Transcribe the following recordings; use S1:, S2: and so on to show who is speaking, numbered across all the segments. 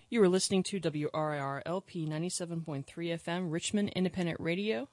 S1: You are listening to WRIR LP 97.3 FM, Richmond Independent Radio.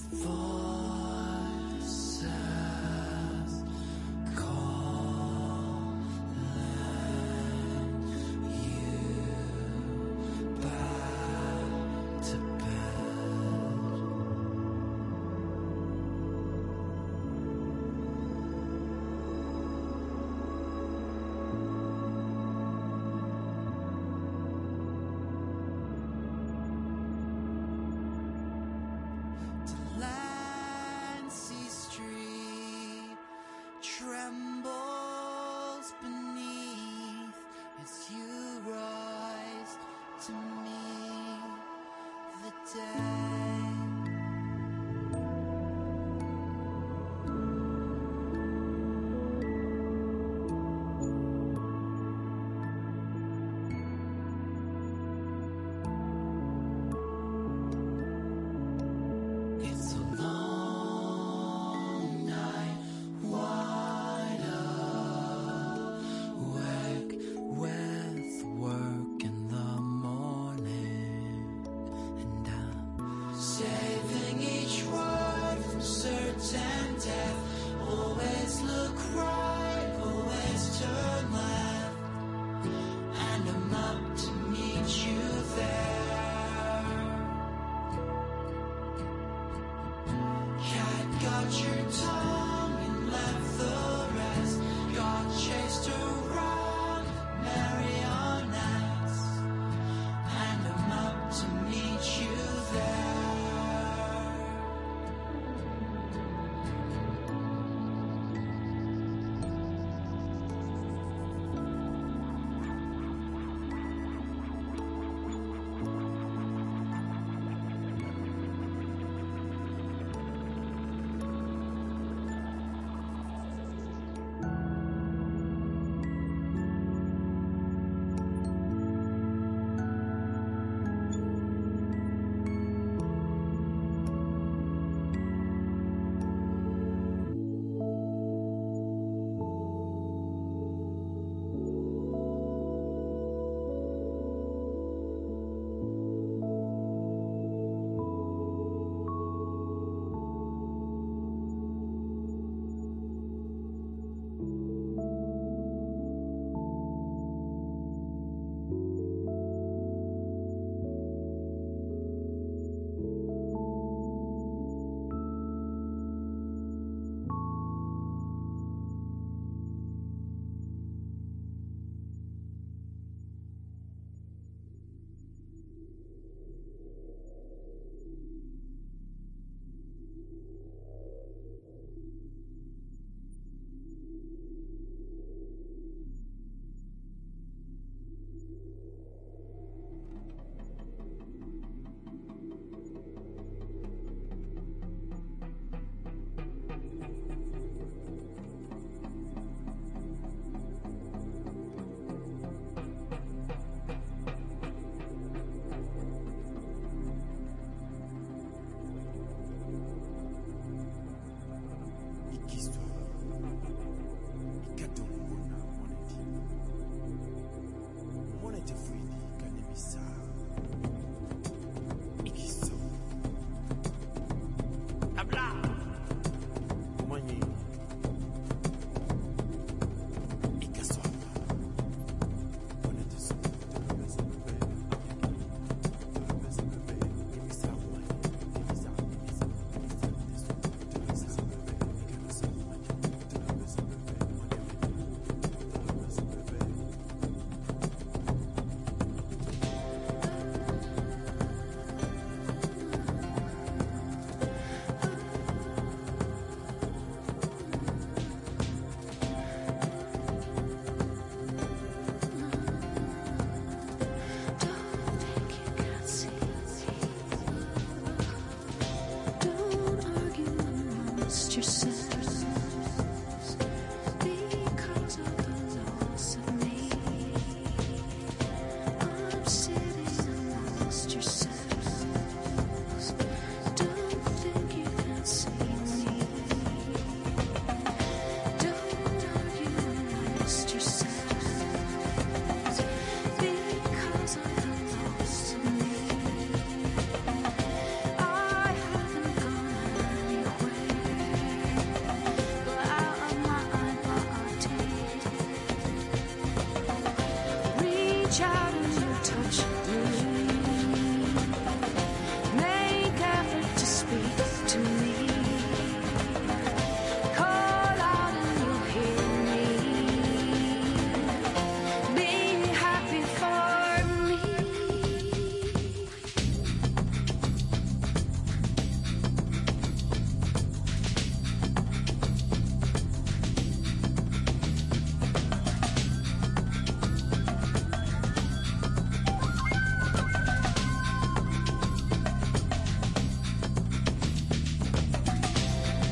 S2: trembles beneath as you rise to meet the day. Saving each word from certain death. Always look right, always turn left. And I'm up to meet you there. Cat got your tongue and left the rest. Got chased around marionettes. And I'm up to meet you there.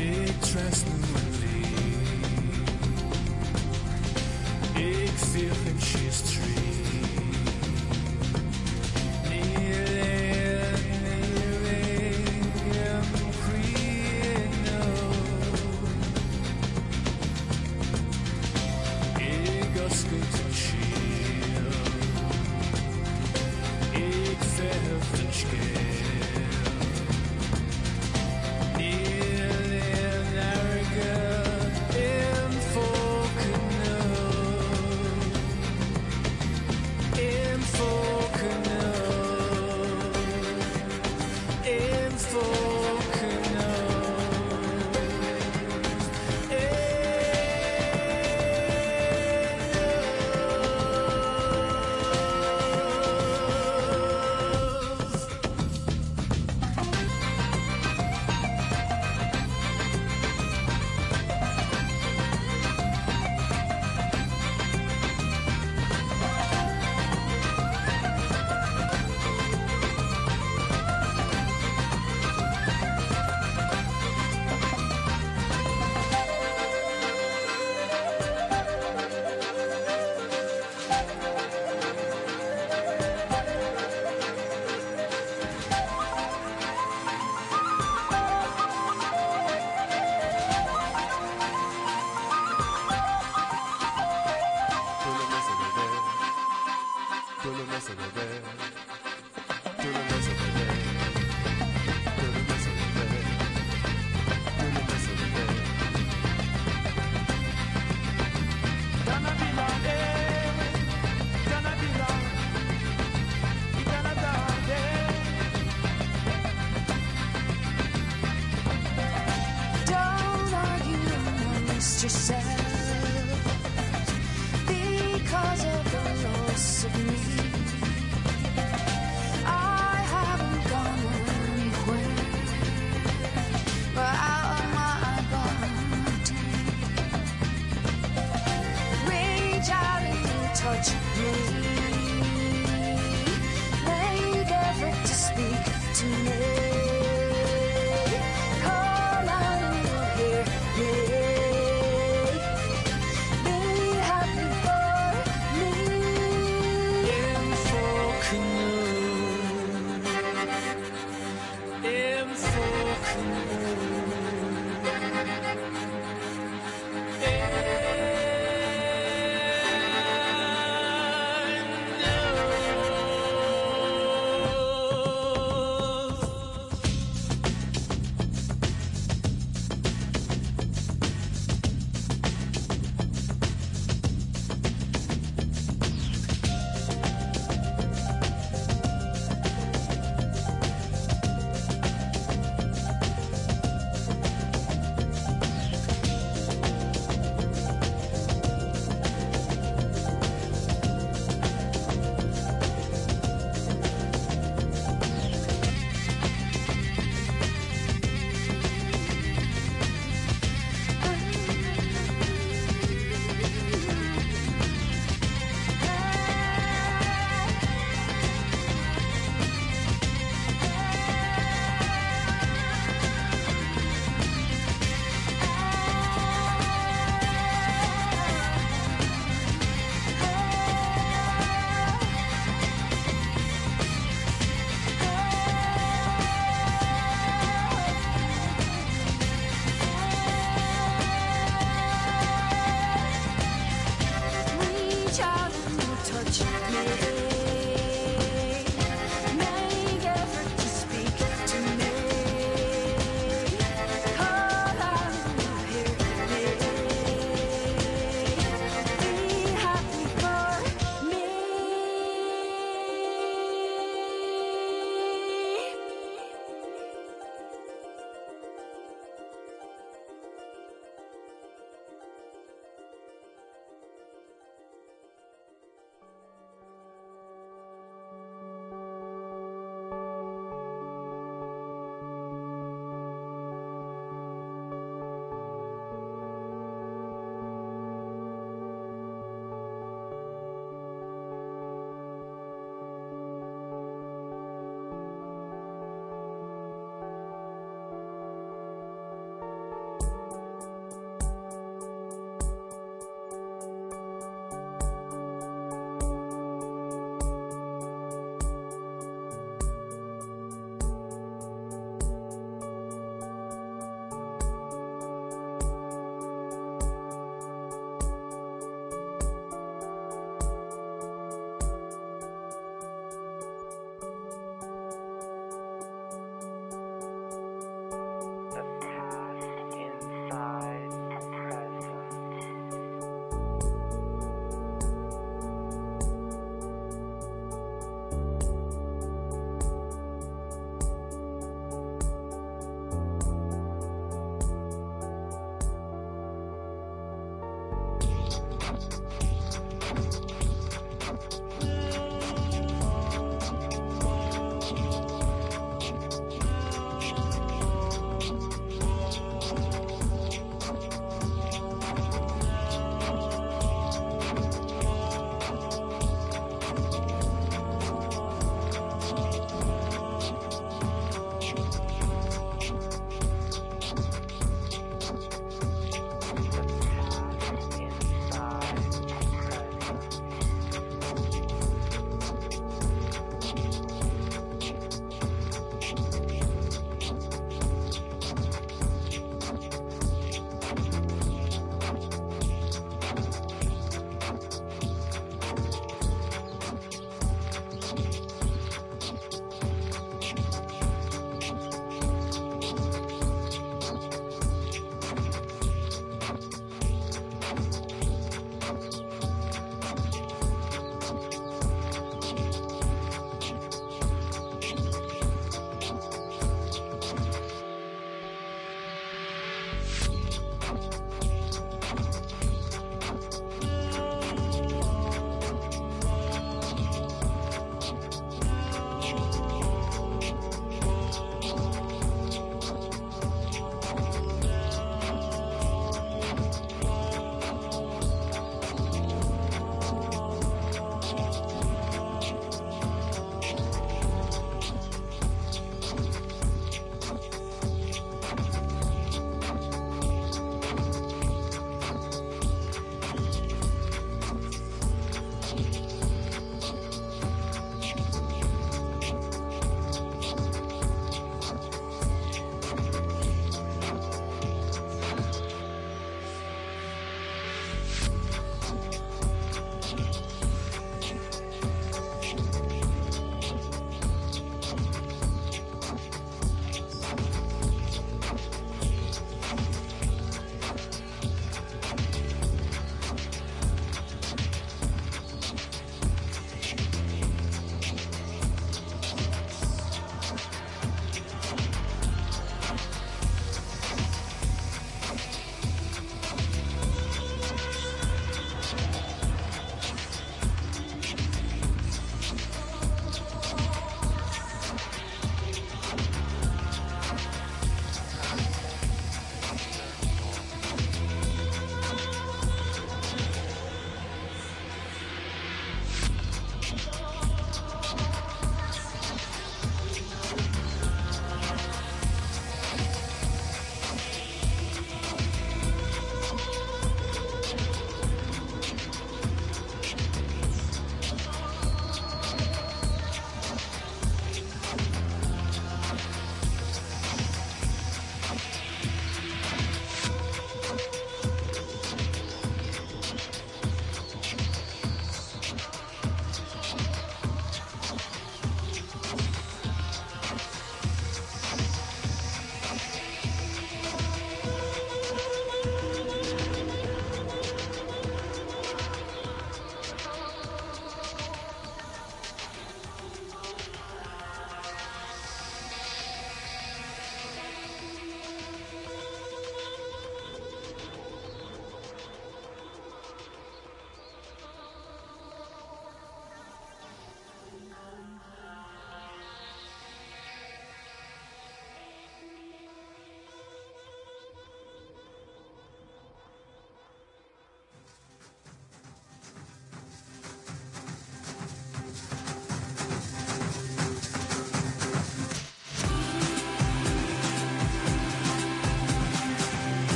S3: Ik trust me, ik feel and she's tree.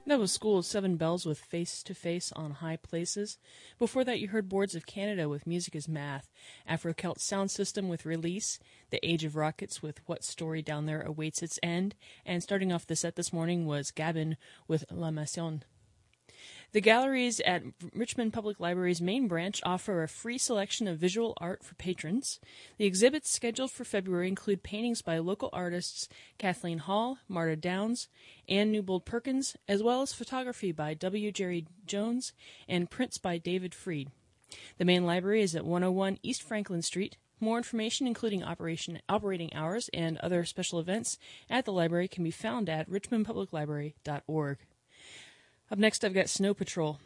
S1: That was School of Seven Bells with Face to Face on High Places. Before that, you heard Boards of Canada with Music is Math, Afro-Celt Sound System with Release, The Age of Rockets with What Story Down There Awaits Its End, and starting off the set this morning was Gabin with La Maison. The galleries at Richmond Public Library's main branch offer a free selection of visual art for patrons. The exhibits scheduled for February include paintings by local artists Kathleen Hall, Marta Downs, Anne Newbold Perkins, as well as photography by W. Jerry Jones and prints by David Freed. The main library is at 101 East Franklin Street. More information, including operating hours and other special events at the library, can be found at richmondpubliclibrary.org. Up next, I've got Snow Patrol.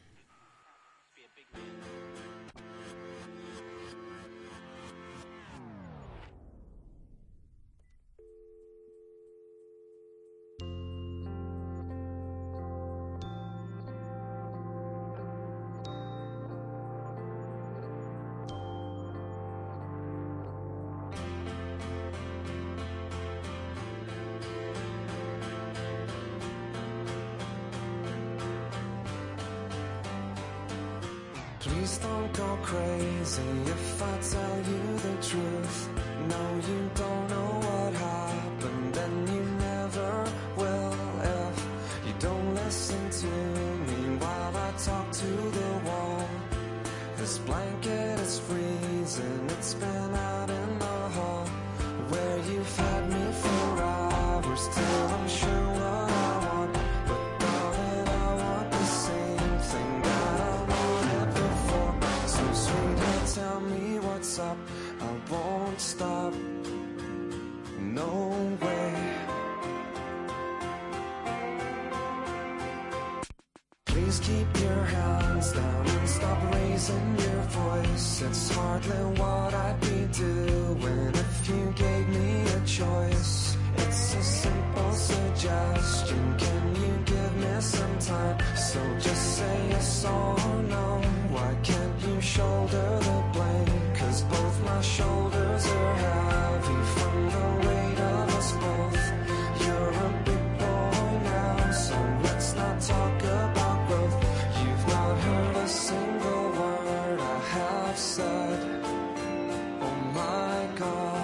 S4: Please don't go crazy if I tell you the truth. No, you don't know what happened, and you never will if you don't listen to me while I talk to the wall. This blanket is freezing, it's been out in the hall where you've had me for hours till I'm sure what I want. But darling, I want the same thing that I wanted before. So sweetheart, tell me what's up, I won't stop, no way. Please keep your hands down and stop raising your voice. It's hardly what I'd be doing if you gave me a choice. It's a simple suggestion, can you give me some time? So just say yes or no, why can't you shoulder the blame? Cause both my shoulders are heavy from the weight of us both. You're a big boy now, so let's not talk about growth. You've not heard a single word I have said. Oh my God.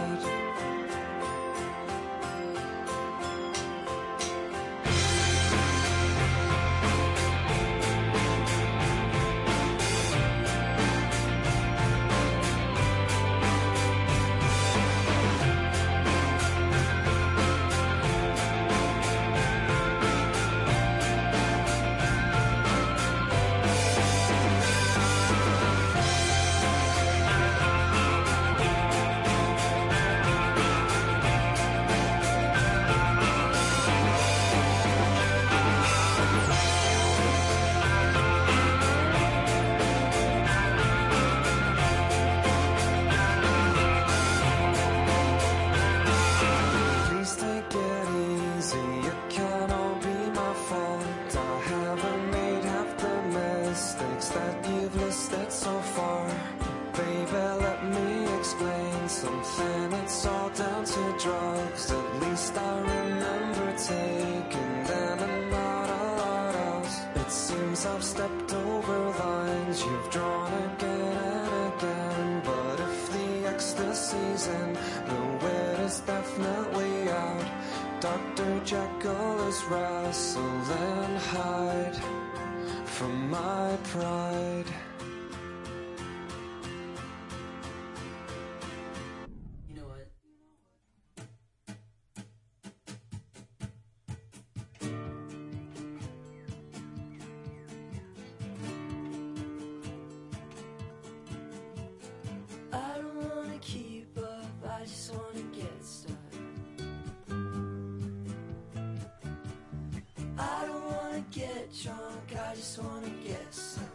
S4: Please take it easy, it can't all be my fault. I haven't made half the mistakes that you've listed so far. Baby, let me explain something, it's all down to drugs. At least I remember taking them and not a lot else. It seems I've stepped over lines you've drawn again and again. But if the ecstasy's in, the wit is definitely out. Dr. Jekyll is wrestling hide from my pride.
S2: You know what? I don't wanna keep up, I just wanna get started. I don't wanna get drunk, I just wanna get some.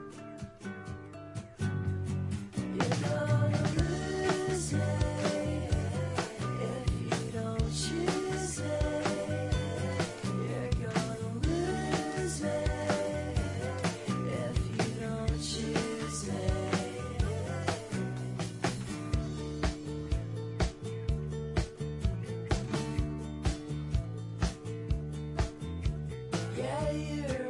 S2: You're gonna lose me if you don't choose me. You're gonna lose me if you don't choose me. Yeah, you're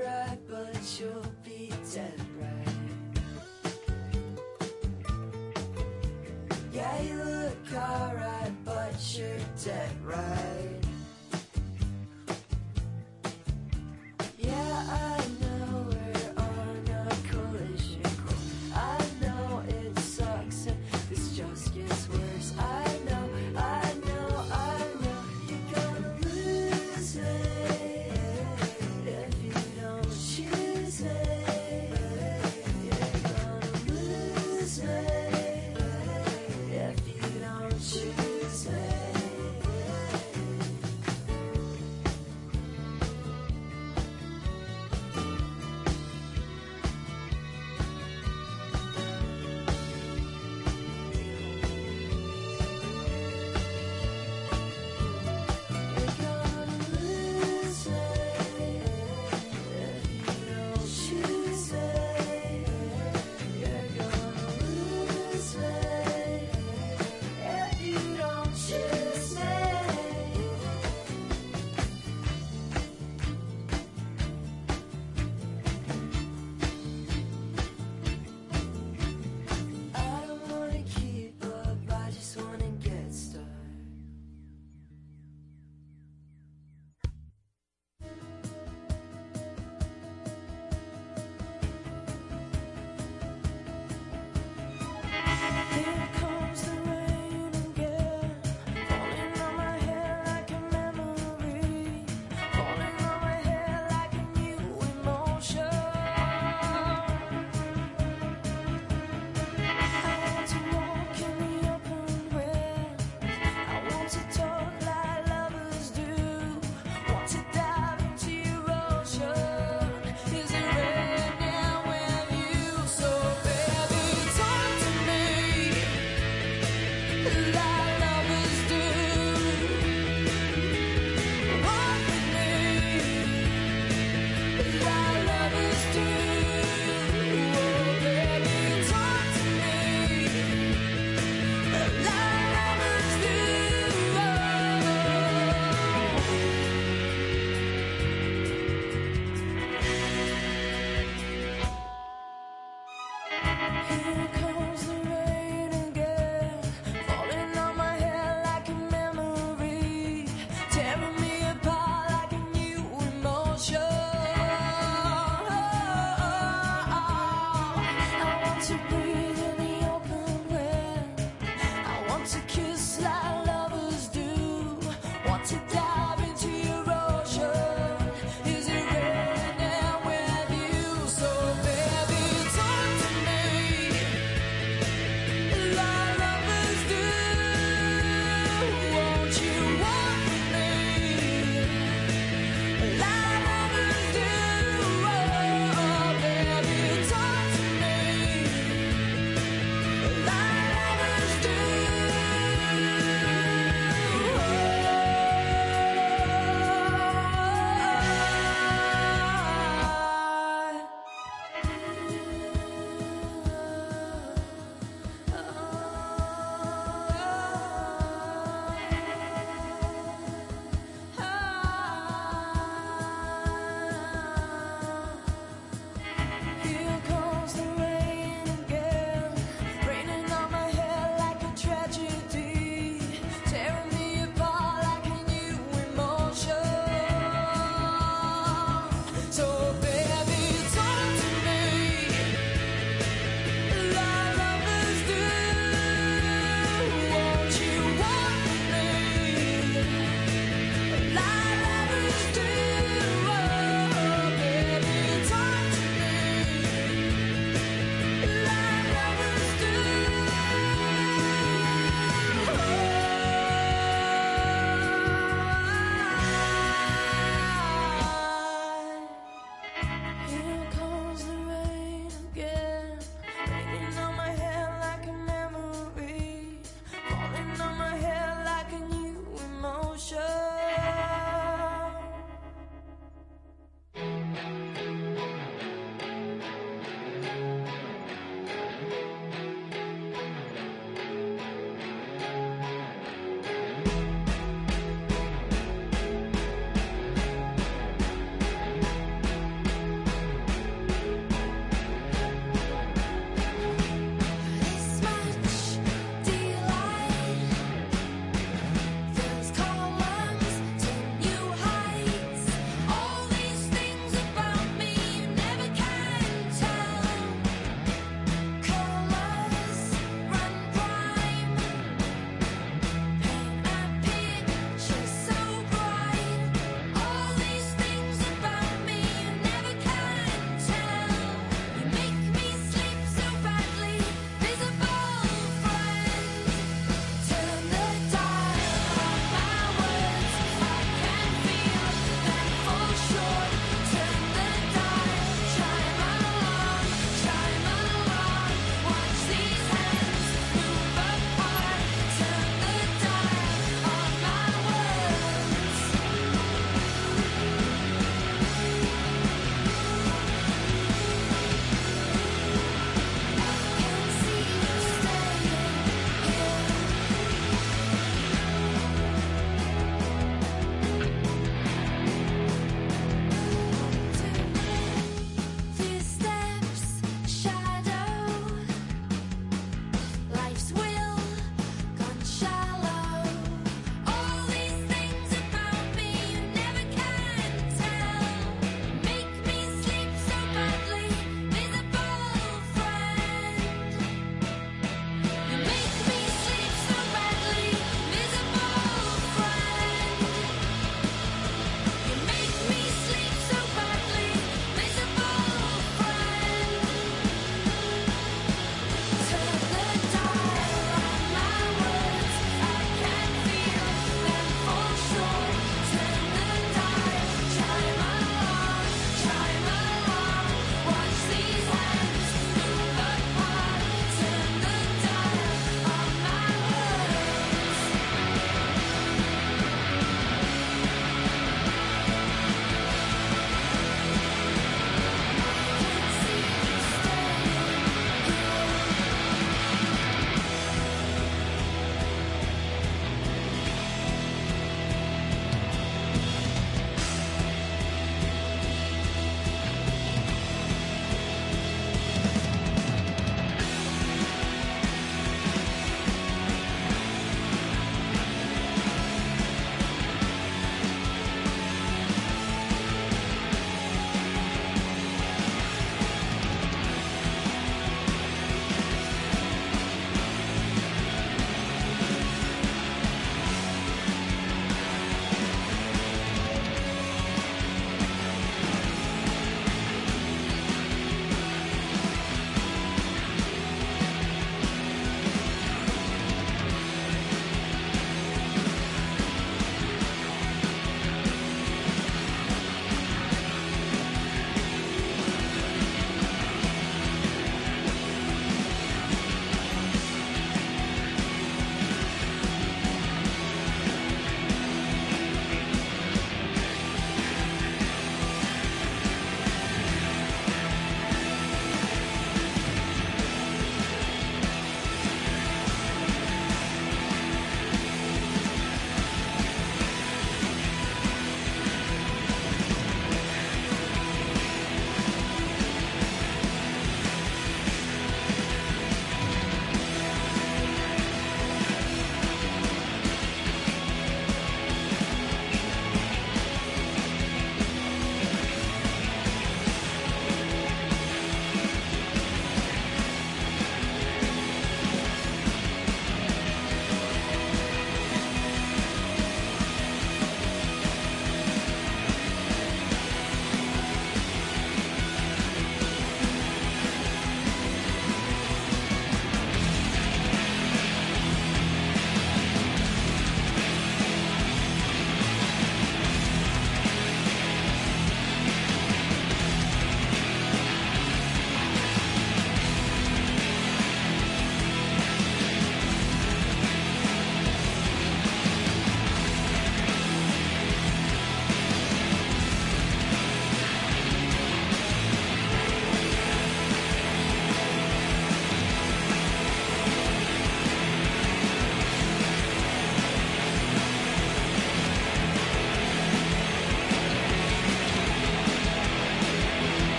S2: dead right. Yeah, I know we're on a collision course. I know it sucks and this just gets worse. I know you're gonna lose me if you don't choose me. You're gonna lose me if you don't choose me.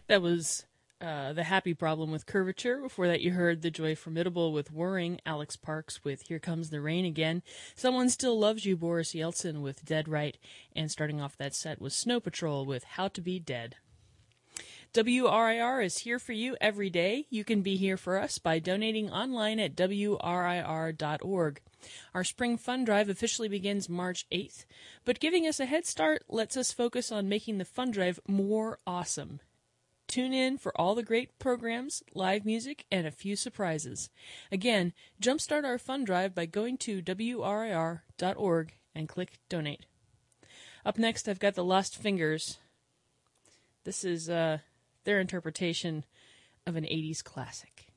S1: That was The Happy Problem with Curvature. Before that, you heard The Joy Formidable with Whirring, Alex Parks with Here Comes the Rain Again, Someone Still Loves You, Boris Yeltsin with Dead Right, and starting off that set was Snow Patrol with How to Be Dead. WRIR is here for you every day. You can be here for us by donating online at WRIR.org. Our Spring Fund Drive officially begins March 8th, but giving us a head start lets us focus on making the fund drive more awesome. Tune in for all the great programs, live music, and a few surprises. Again, jumpstart our fund drive by going to WRIR.org and click Donate. Up next, I've got the Lost Fingers. This is their interpretation of an 80s classic.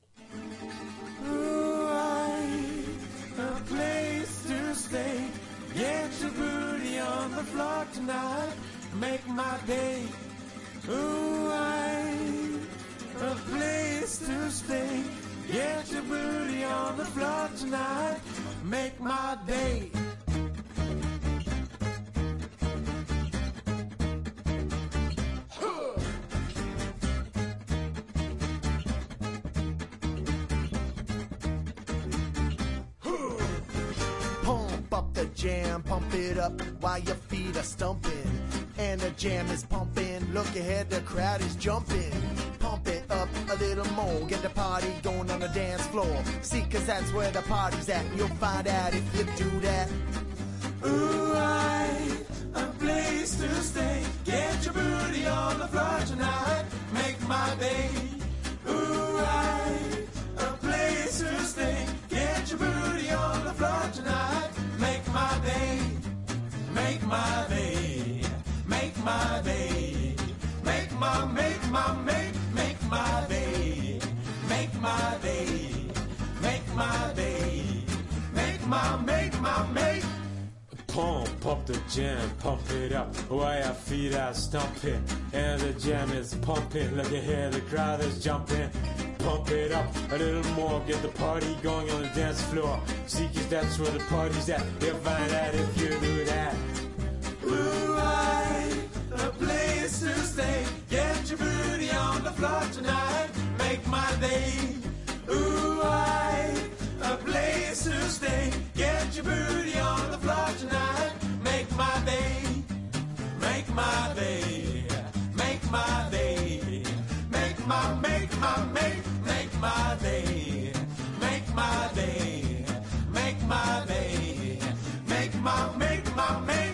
S3: A place to stay. Get your booty on the floor tonight. Make my day. Ooh, a place to stay. Get your booty on the floor tonight. Make my day.
S5: Jam, pump it up while your feet are stumping. And the jam is pumping. Look ahead, the crowd is jumping. Pump it up a little more. Get the party going on the dance floor. See, cause that's where the party's at. You'll find out if you do that.
S3: Ooh, a place to stay. Get your booty on the floor tonight. Make my day. Ooh, a place to stay. Get your booty on the floor tonight. Make my day, make my day, make my day, make my day, make my day, make my day, make my. Pump up the jam, pump it up while your feet are stomping. And the jam is pumping, look ahead, the crowd is jumping. Pump it up a little more, get the party going on the dance floor. See, cause that's where the party's at. You'll find out if you do that. Ooh, a place to stay. Get your booty on the floor tonight. Make my day. Ooh, a place to stay. Get your booty on the floor tonight. Make my day. Make my day. Make my day. Make my day. Make my day, make my day, make my day, make my.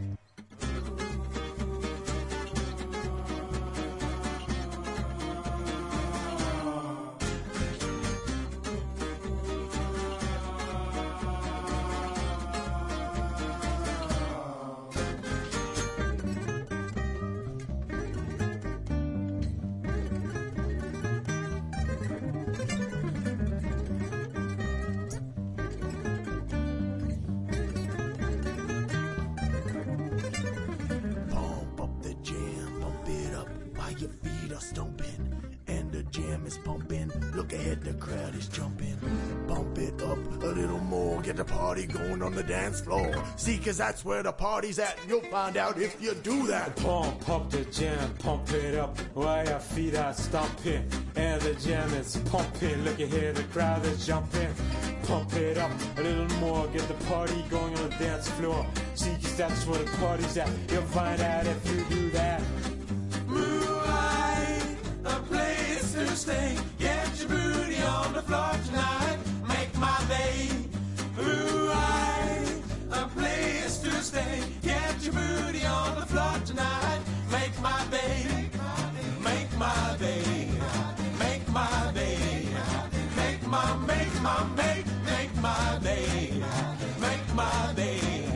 S5: The crowd is jumping. Pump it up a little more. Get the party going on the dance floor. See, cause that's where the party's at. And you'll find out if you do that.
S3: Pump up the jam, pump it up while your feet are stomping. And the jam is pumping. Look ahead, the crowd is jumping. Pump it up a little more. Get the party going on the dance floor. See, cause that's where the party's at. You'll find out if you do that. Moonlight, a place to stay. Get your booty on the floor tonight. Make my day. Ooh, a place to stay. Get your booty on the floor tonight. Make my day. Make my day. Make my day. Make my day. Make my day. Make my day. Make my day.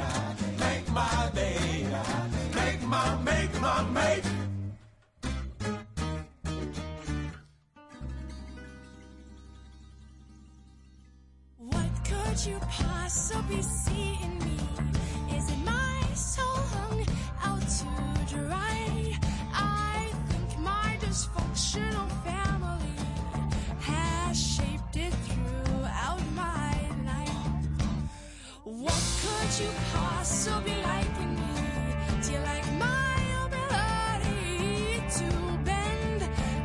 S3: Make my.
S6: Could you possibly see in me? Is it my soul hung out to dry? I think my dysfunctional family has shaped it throughout my life. What could you possibly like in me? Do you like my ability to bend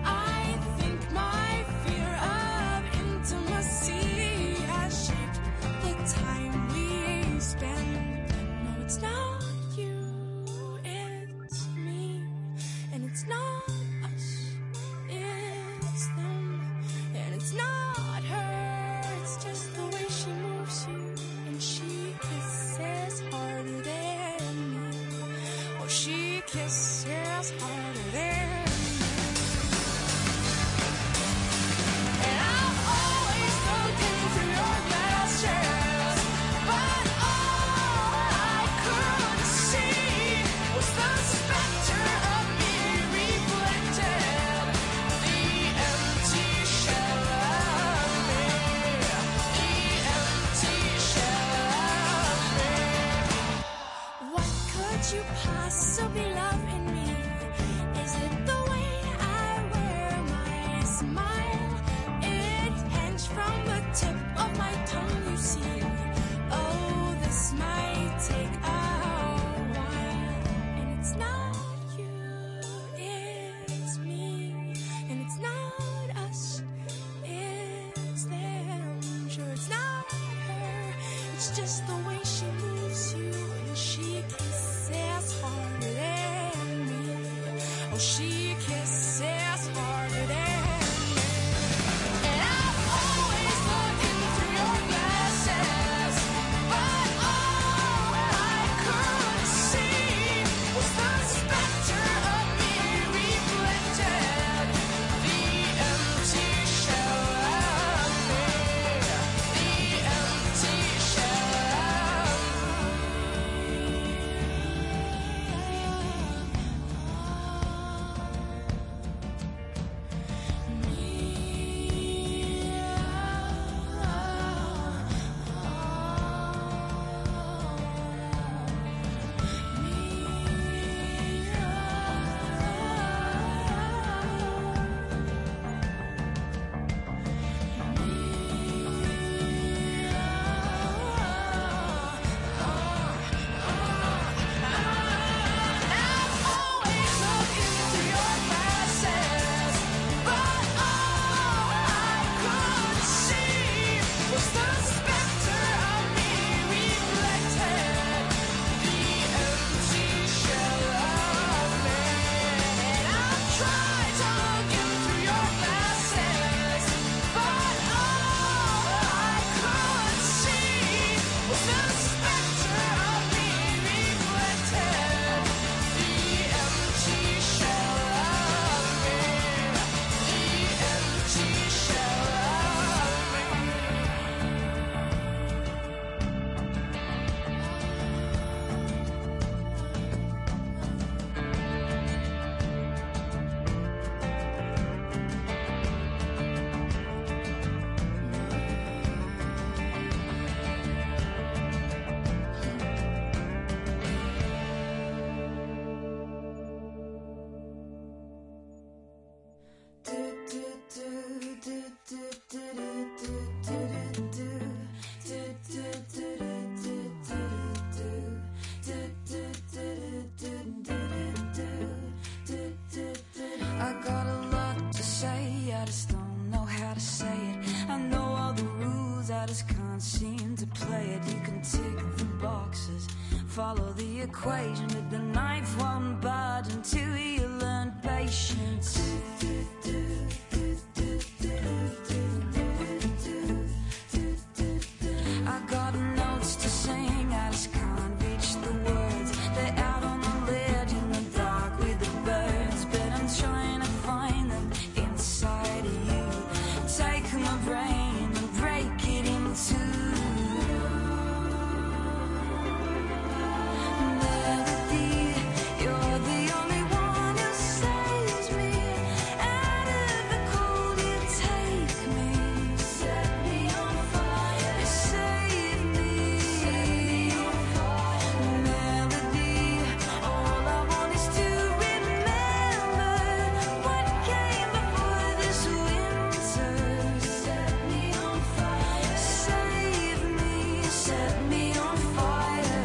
S6: It's just the way she moves you, and she kisses harder than me. Oh, she kisses harder than me. And I've always looked into your glasses, but all I could see was the specter of me reflected, the empty shell of me, the empty shell of
S7: I got a lot to say, I just don't know how to say it. I know all the rules, I just can't seem to play it. You can tick the boxes, follow the equation, but the knife won't budge until you learn patience. I got notes to sing, I just can't reach the words. They're out on the ledge in the dark with the birds, but I'm trying to find them inside of you. Take my brain and break it in two. Melody, you're the only one who saves me out of the cold. You take me, set me on fire. You save me, set me on fire. Melody, all I want is to remember what came before this winter. Set me on fire, save me, set me on fire.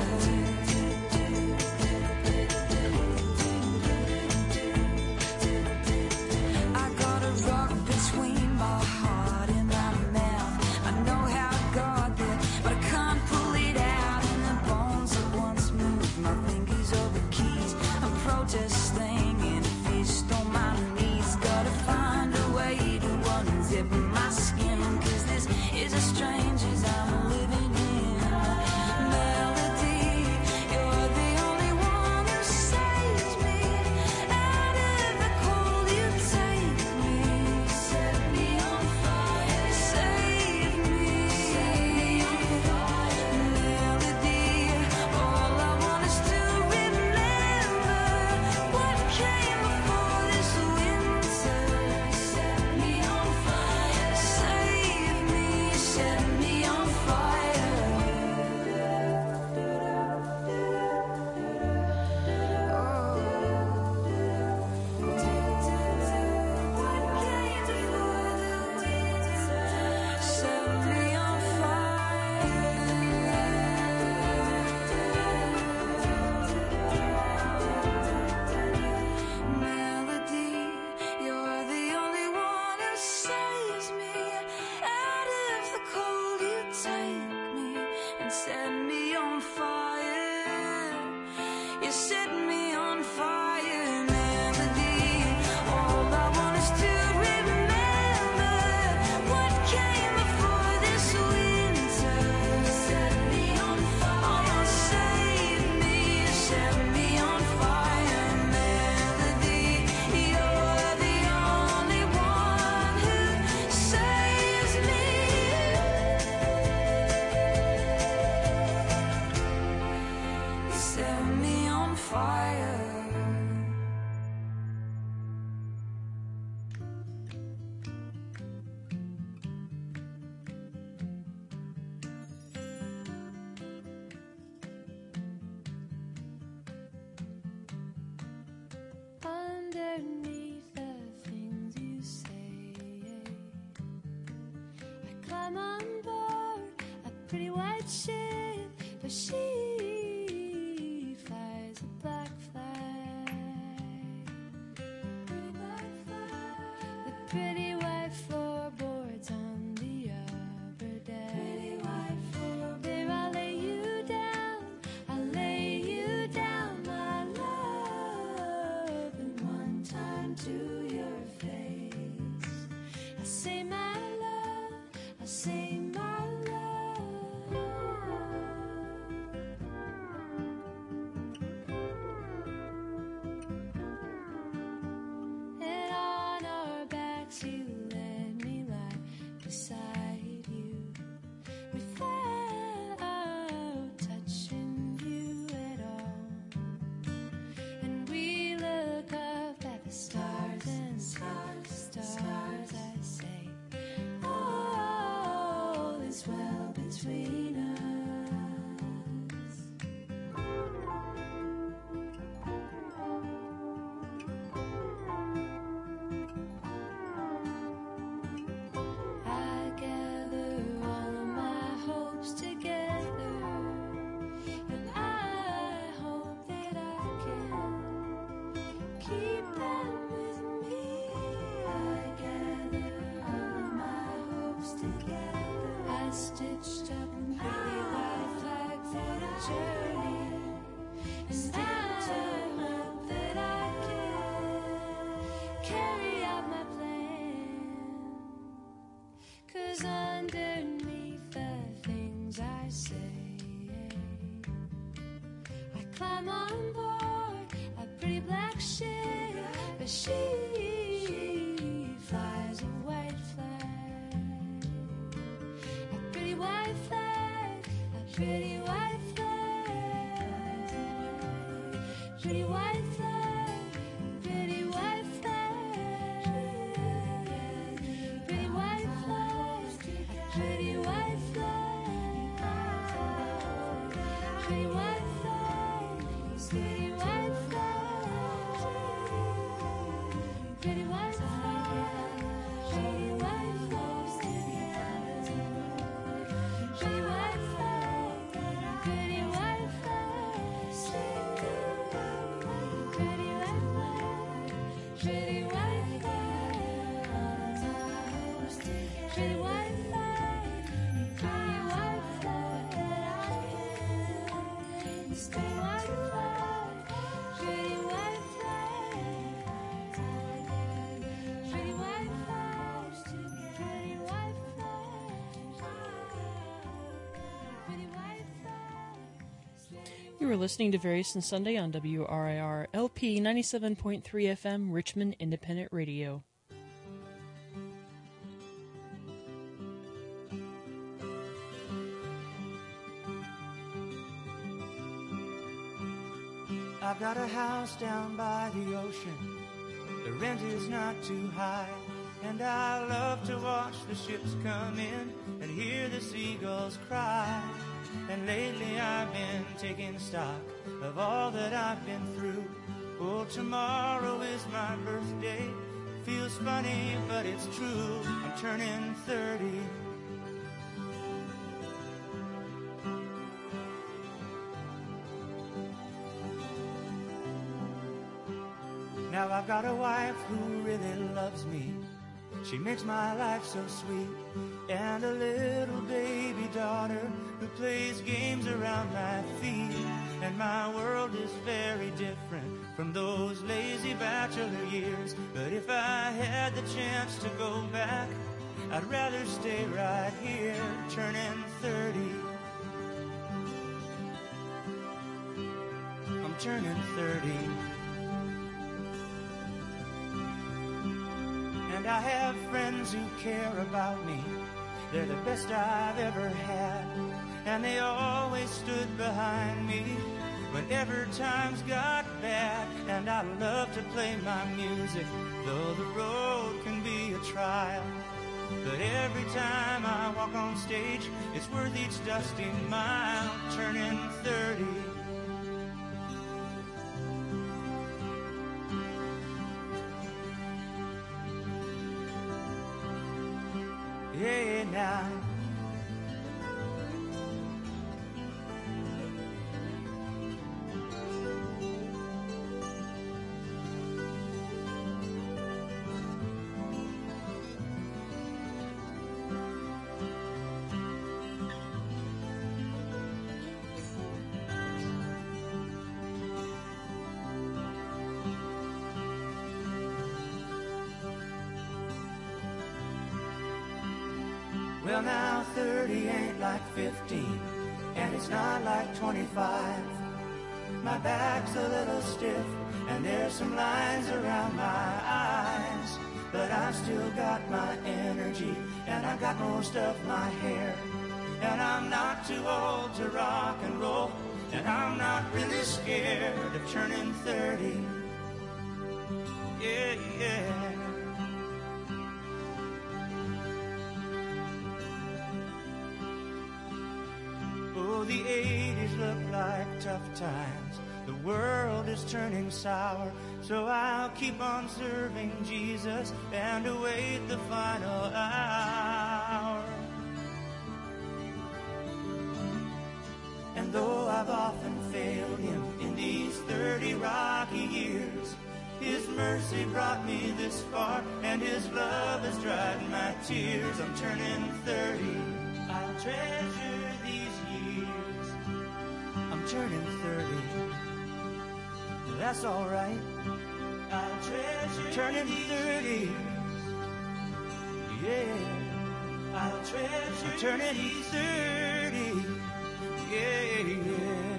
S7: I got a rock between my heart and my mouth. I know how I got there, but I can't pull it out. And the bones that once moved, my fingers are the keys. I'm protesting in a fist on my knees. Gotta find a way to unzip my skin, 'cause this is as strange as I'm living in. Melody, you're the only one who saves me out of the cold. You take me, set me on fire, save me, set me on fire. Melody, all I want is to remember what came before this winter. Set me on fire,
S6: climb on board a pretty white ship, but she flies a black flag. The pretty white floorboards on the upper deck. There I'll lay you down, I'll lay you down, my love, and one time to your face. I say my love, I say my love. And on our backs you let me lie beside you without touching you at all. And we look up at the stars and stars, I say, all is well between us. I gather all of my hopes together, and I hope that I can keep them with me. I gather all of my hopes together. I stitched up a pretty white flag for the journey, and I hope that I can carry out my plan. 'Cause underneath the things I say, I climb on board a pretty black ship, but she flies a white flag. A pretty white flag, a pretty white flag. Pretty white flag, pretty white flag. Pretty white flag, pretty white flag. Pretty white flag, pretty white flag. Pretty white flag, pretty white flag. Pretty white flag, pretty white flag. Pretty white flag, pretty white flag. Pretty white flag, pretty white flag. Pretty white flag, pretty white flag. Pretty white flag, pretty white flag. Pretty white flag.
S1: You were listening to Various and Sunday on WRIR LP 97.3 FM, Richmond Independent Radio.
S8: I've got a house down by the ocean. The rent is not too high. And I love to watch the ships come in and hear the seagulls cry. And lately I've been taking stock of all that I've been through. Oh, tomorrow is my birthday. Feels funny, but it's true. I'm turning 30. Now I've got a wife who really loves me. She makes my life so sweet. And a little baby daughter who plays games around my feet. And my world is very different from those lazy bachelor years. But if I had the chance to go back, I'd rather stay right here, turning 30. I'm turning 30. And I have friends who care about me. They're the best I've ever had. And they always stood behind me whenever times got bad. And I love to play my music, though the road can be a trial. But every time I walk on stage, it's worth each dusty mile, turning 30. Yeah, now Well, now 30 ain't like 15, and it's not like 25. My back's a little stiff, and there's some lines around my eyes. But I've still got my energy, and I got most of my hair. And I'm not too old to rock and roll, and I'm not really scared of turning 30. Yeah, yeah. Oh, the 80s look like tough times. The world is turning sour, so I'll keep on serving Jesus and await the final hour. And though I've often failed him in these 30 rocky years, his mercy brought me this far, and his love has dried my tears. I'm turning 30. I'll treasure these years. I'm turning 30. That's all right. I'll treasure turning 30. Yeah. I'll treasure turning 30. Yeah, yeah.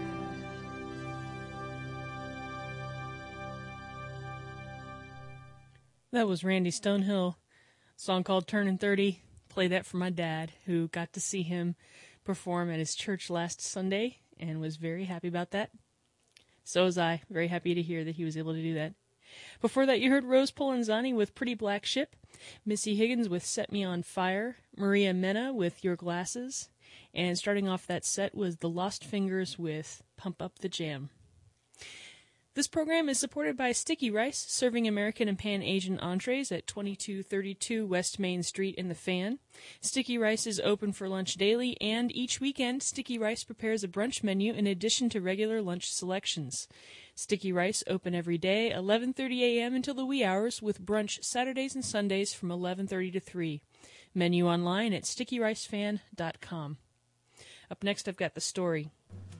S1: That was Randy Stonehill, song called Turning 30. Play that for my dad, who got to see him perform at his church last Sunday and was very happy about that. So was I, very happy to hear that he was able to do that. Before that, you heard Rose Polenzani with Pretty Black Ship, Missy Higgins with Set Me on Fire, Maria Mena with Your Glasses, and starting off that set was The Lost Fingers with Pump Up the Jam. This program is supported by Sticky Rice, serving American and Pan-Asian entrees at 2232 West Main Street in the Fan. Sticky Rice is open for lunch daily, and each weekend, Sticky Rice prepares a brunch menu in addition to regular lunch selections. Sticky Rice open every day, 11:30 a.m. until the wee hours, with brunch Saturdays and Sundays from 11:30 to 3. Menu online at stickyricefan.com. Up next, I've got The Story.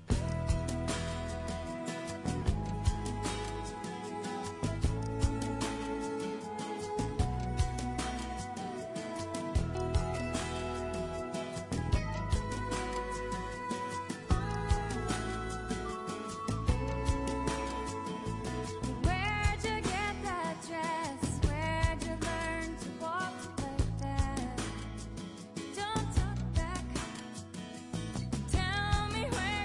S6: Where'd you get that dress? Where'd you learn to walk like that? Don't talk back. Tell me where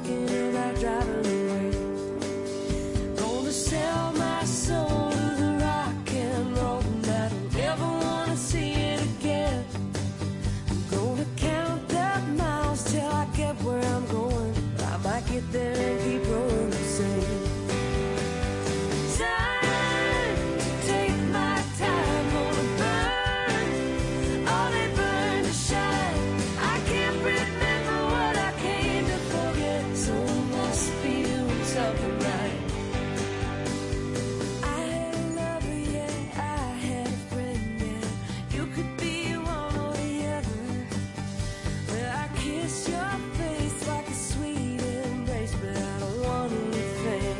S2: thinking about driving away. Gonna sell my soul to the rock and roll, and I don't ever wanna see it again. I'm gonna count the miles till I get where I'm going. I might get there and keep rolling the same. Time to take my time, gonna burn all they burn to shine. I can't remember what I came to forget, so I must be doing something right. I had a lover, yeah, I had a friend, yeah. You could be one or the other. Well, I kiss your face like a sweet embrace, but I don't want anything.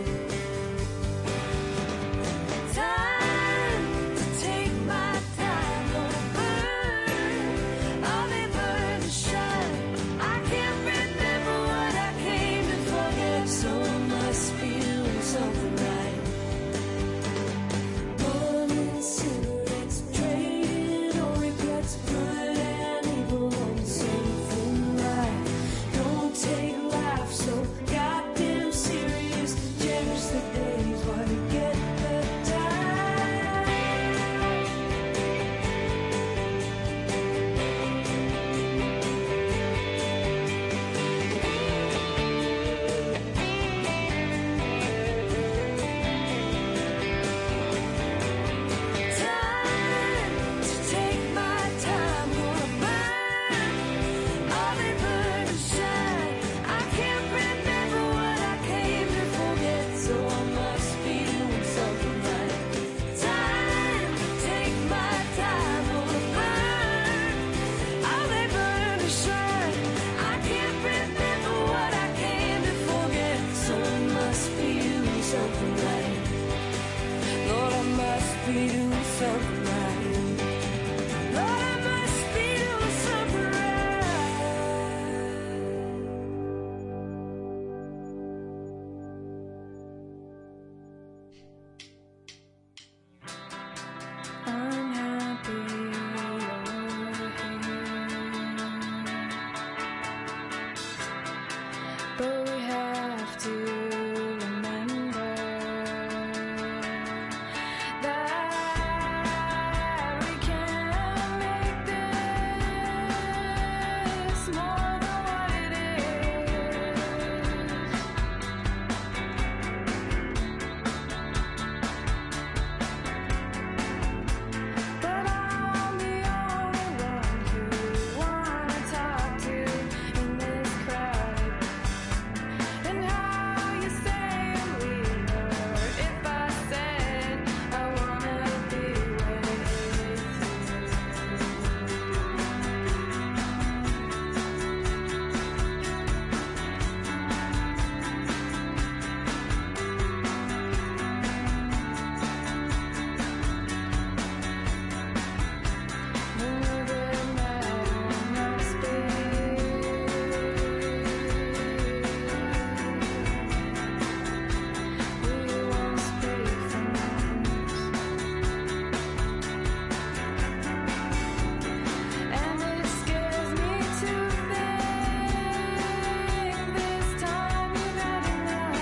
S2: Time to take my time, gonna burn all they burn to shine. I can't remember what I came to forget, so I must be doing something right. Burning cigarettes, trading all regrets, good and evil on the same thin line. Don't take life so goddamn serious. Cherish the days while you get the time. Time to take my time, gonna burn all they burn to shine. I can't remember what I came to forget, so I must be doing something right. Time to take my time, gonna burn all they burn to shine. I can't remember what I came to forget, so I must be doing something right. Lord, I must be doing something right. Lord, I must be doing something right. I'm happy you're here, but we have to remember that we can't make this more than what it is. But I'm the only one who wanna talk to in this crowd. And how you say we hurt if I said I wanna be with you. And it scares me to think this time you've had enough.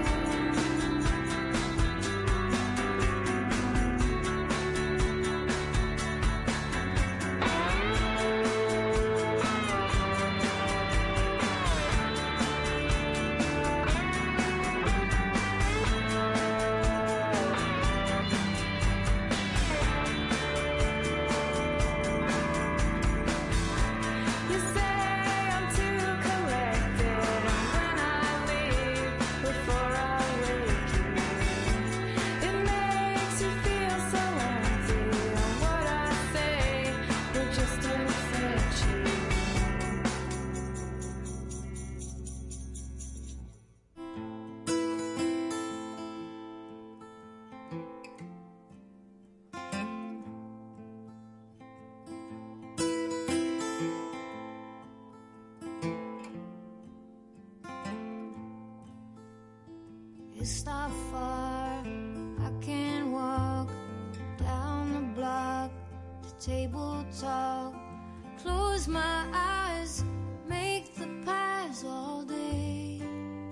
S2: You say I'm too collected, and when I leave before I wake you, it makes you feel so empty. And what I say will just upset you. It's not far, I can walk down the block to table talk. Close my eyes, make the pies all day.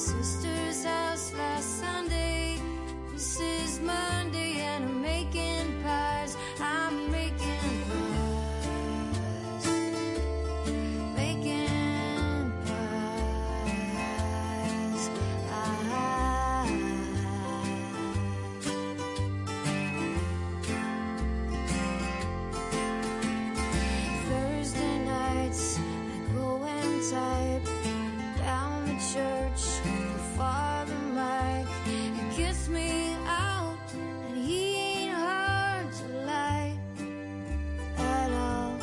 S6: sister's house last Sunday. This is Monday and I'm making pies. I'm making pies. Making pies. Thursday nights I go and type down the church for Father Mike. He gets me out and he ain't hard to like at all.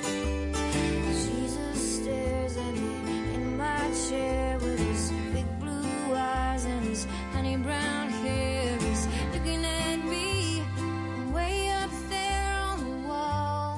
S6: Jesus stares at me in my chair with his big blue eyes and his honey brown hair. He's looking at me way up there on the wall.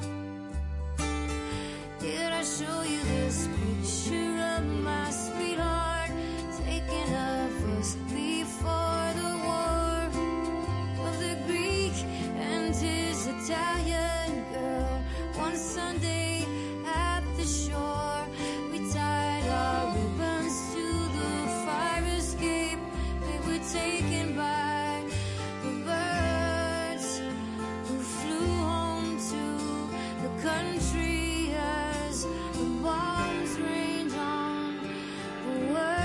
S6: Did I show you this picture of my sweetheart taken of us before the war? Of the Greek and his Italian girl. One Sunday at the shore, we tied our ribbons to the fire escape. They were taken by the birds who flew home to the country as the bombs rained on the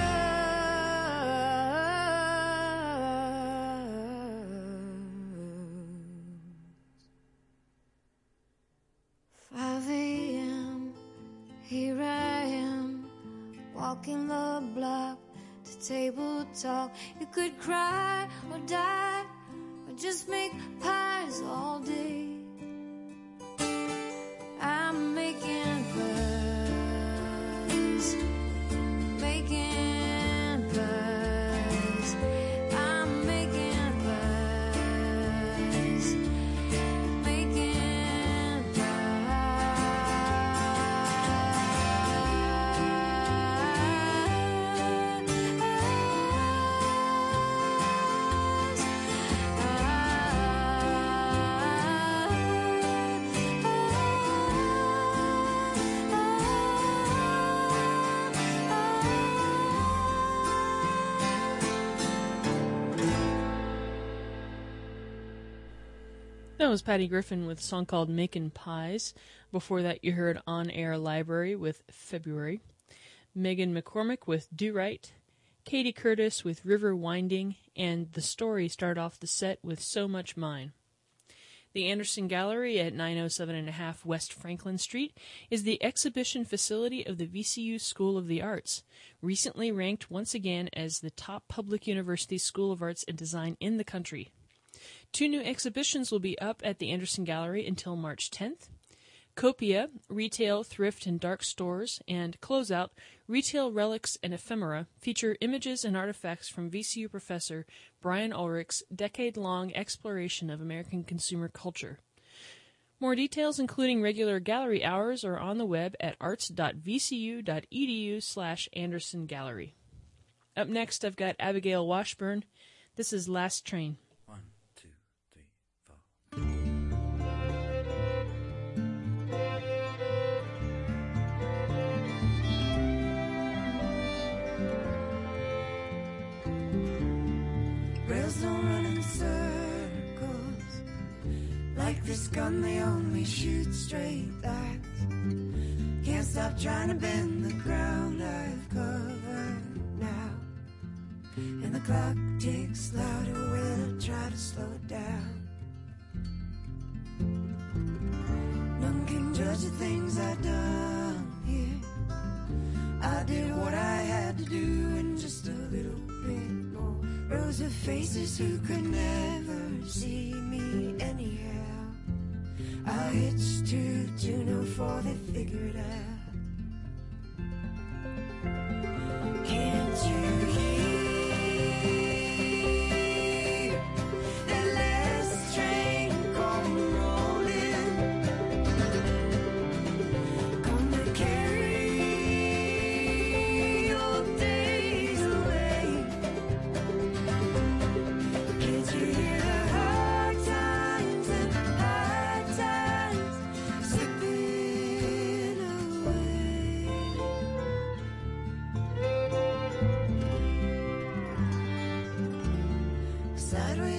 S6: world. 5 a.m. Here I am, walking the block to table talk. You could cry or die or just make pies all day. I'm making pies. Making pies. I'm making pies. Making
S1: That was Patty Griffin with a song called Makin' Pies. Before that, you heard On Air Library with February. Megan McCormick with Do Right. Katie Curtis with River Winding. And The Story started off the set with So Much Mine. The Anderson Gallery at 907.5 West Franklin Street is the exhibition facility of the VCU School of the Arts, recently ranked once again as the top public university school of arts and design in the country. 2 new exhibitions will be up at the Anderson Gallery until March 10th. Copia, Retail, Thrift, and Dark Stores, and Closeout, Retail Relics and Ephemera, feature images and artifacts from VCU professor Brian Ulrich's decade-long exploration of American consumer culture. More details, including regular gallery hours, are on the web at arts.vcu.edu/Anderson Gallery. Up next, I've got Abigail Washburn. This is Last Train.
S9: 1, 2, 3, 4.
S7: Rails don't run in circles. Like this gun, they only shoot straight lines. Can't stop trying to bend the ground I've covered now. And the clock ticks louder when I try to slow it down. None can judge the things I've done here. I did what I had to do and just a little bit more. Rows of faces who could never see me anyhow. I hitched to a tune before they figured out. Can't you hear that last train come rolling? Come to carry your days away. Can't you hear the hard times and hard times slipping away?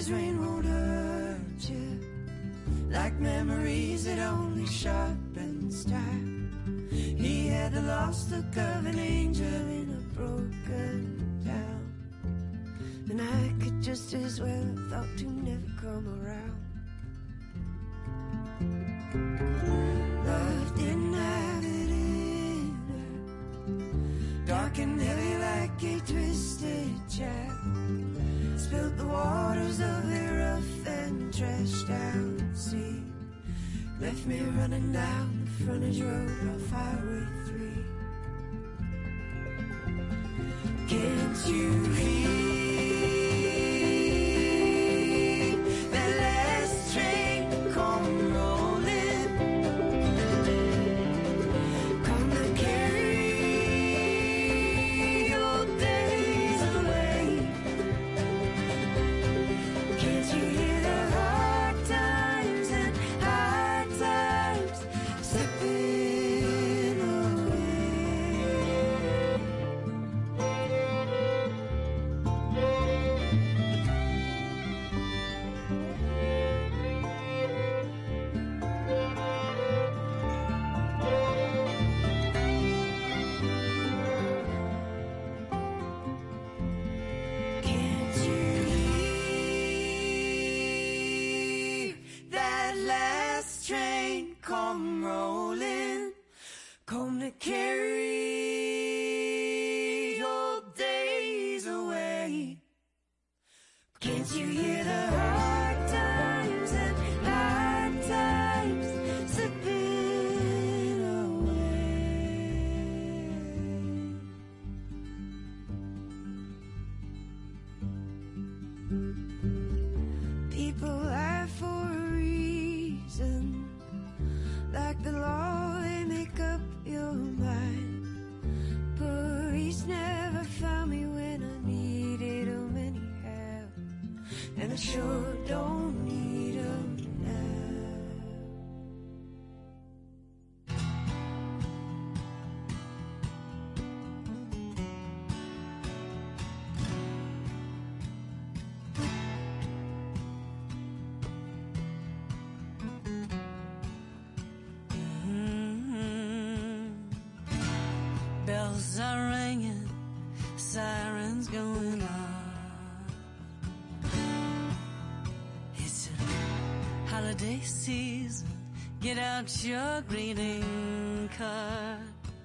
S7: Sometimes rain won't hurt you, like memories that only sharpens time. He had the lost look of an angel in a broken town, and I could just as well have thought to never come around. Love didn't have it in her, dark and heavy like a twisted child. Spilled the waters of a rough and trashed out sea, left me running down the frontage road off Highway 3. Can't you hear that last train come rolling? Come to carry your days away. Can't you hear the hard times and hard times slipping away? Can't you hear that last train come rolling? Come to carry your days away. Can't you hear the hard times and hard times slipping away? People lie for a reason, like the law, they make up your mind. Police never found me when I needed them anyhow, and I sure don't need them now. Bells are ringing, sirens going on. It's a holiday season, get out your greeting card.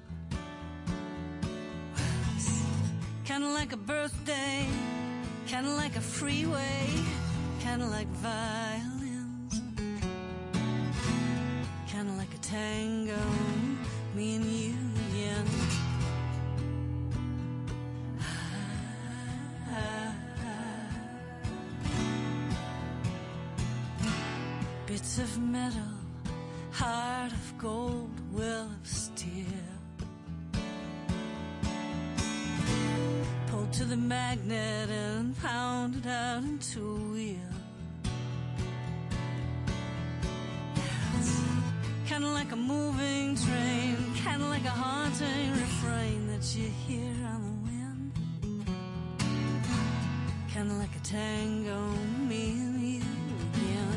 S7: Well, it's kinda like a birthday, kinda like a freeway, kinda like violins, kinda like a tango, me and you again. Bits of metal, heart of gold, will of steel, pulled to the magnet and pounded out into a wheel. It's kinda like a moving train, kinda like a haunting refrain that you hear on the wind, kinda like a tango, me and you again.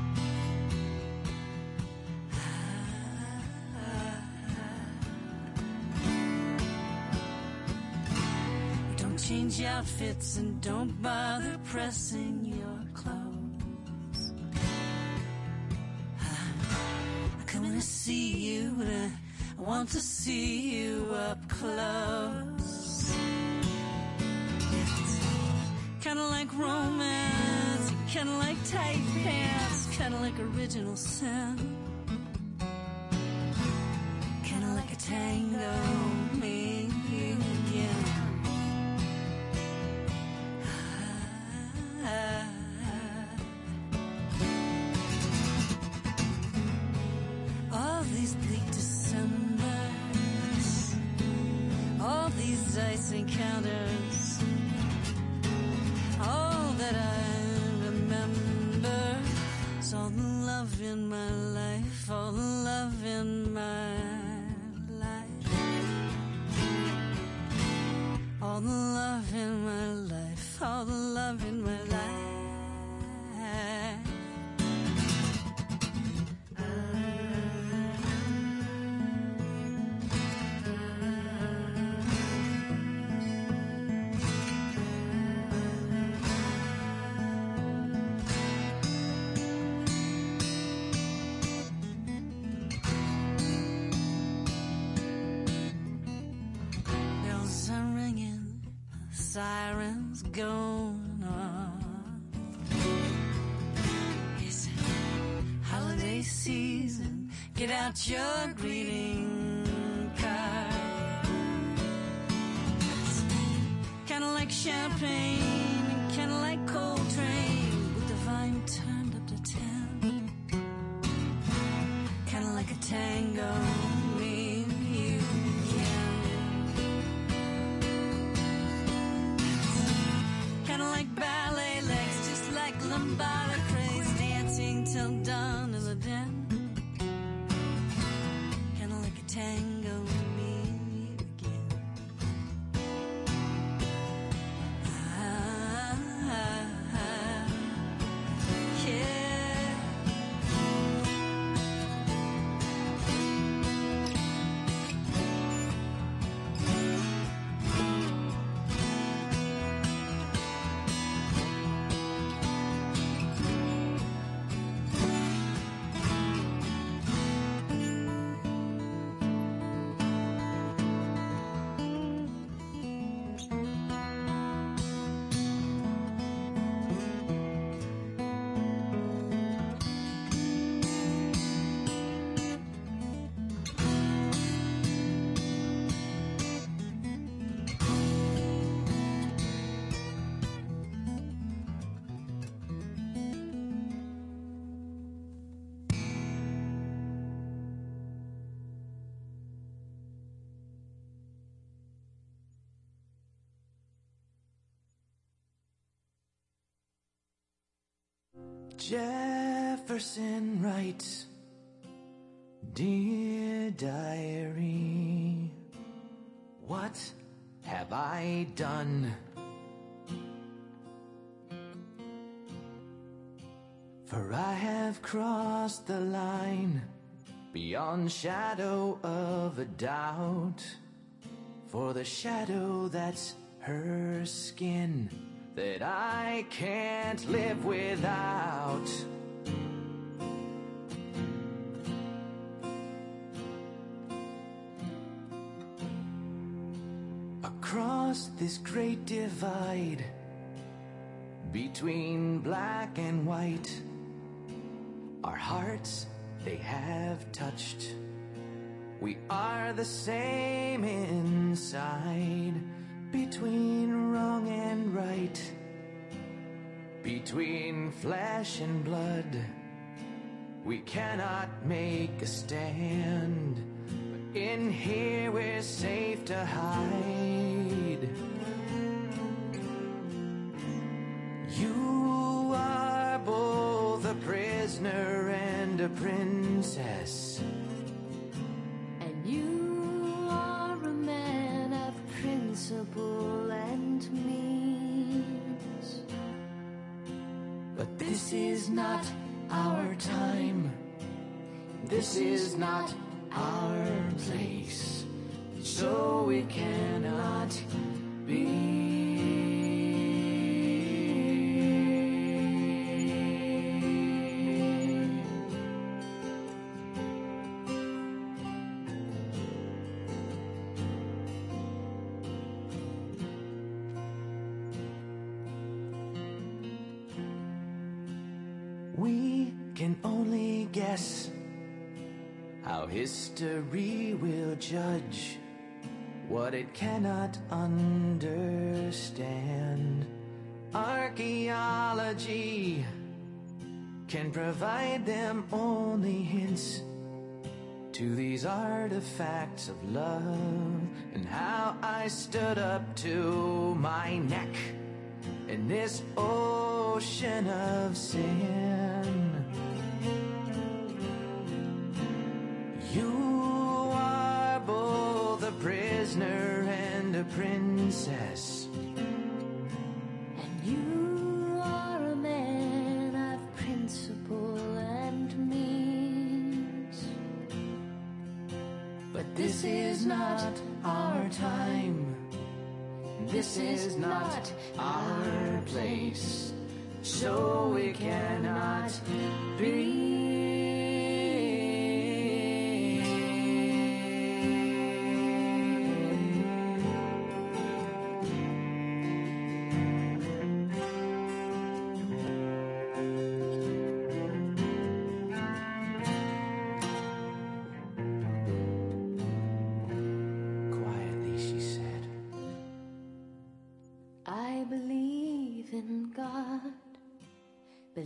S7: Change outfits and don't bother pressing your clothes. I'm coming to see you, but I want to see you up close. It's kinda like romance, kinda like tight pants, kinda like original sin, kinda like a tango, me and you again. All these bleak Decembers, all these ice encounters, all that I remember is all the love in my life, all the love in my life, all the love in my life, all the love in my life. sirens going on. It's holiday season, get out your greeting card. It's kinda like champagne, kinda like Coltrane, with the volume turned up to 10. Kinda like a tango, me and you again. Kinda like ballet legs, just like lambada craze, dancing till dawn of the den. Kinda like a tango, me and you again. Yeah.
S4: Jefferson writes, Dear diary, what have I done? For I have crossed the line beyond shadow of a doubt. For the shadow that's her skin that I can't live without. Across this great divide between black and white, our hearts, they have touched. We are the same inside, between wrong and right, between flesh and blood. We cannot make a stand, but in here we're safe to hide. You are both a prisoner and a princess.
S2: And you are a man of principle and means.
S4: But this is not our time. This is not our place. So it cannot be. We can only guess how history will judge what it cannot understand. Archaeology can provide them only hints to these artifacts of love, and how I stood up to my neck in this ocean of sin. You are both a prisoner and a princess.
S2: And you are a man of principle and means.
S4: But this is not our time. This is not our place. So it cannot be.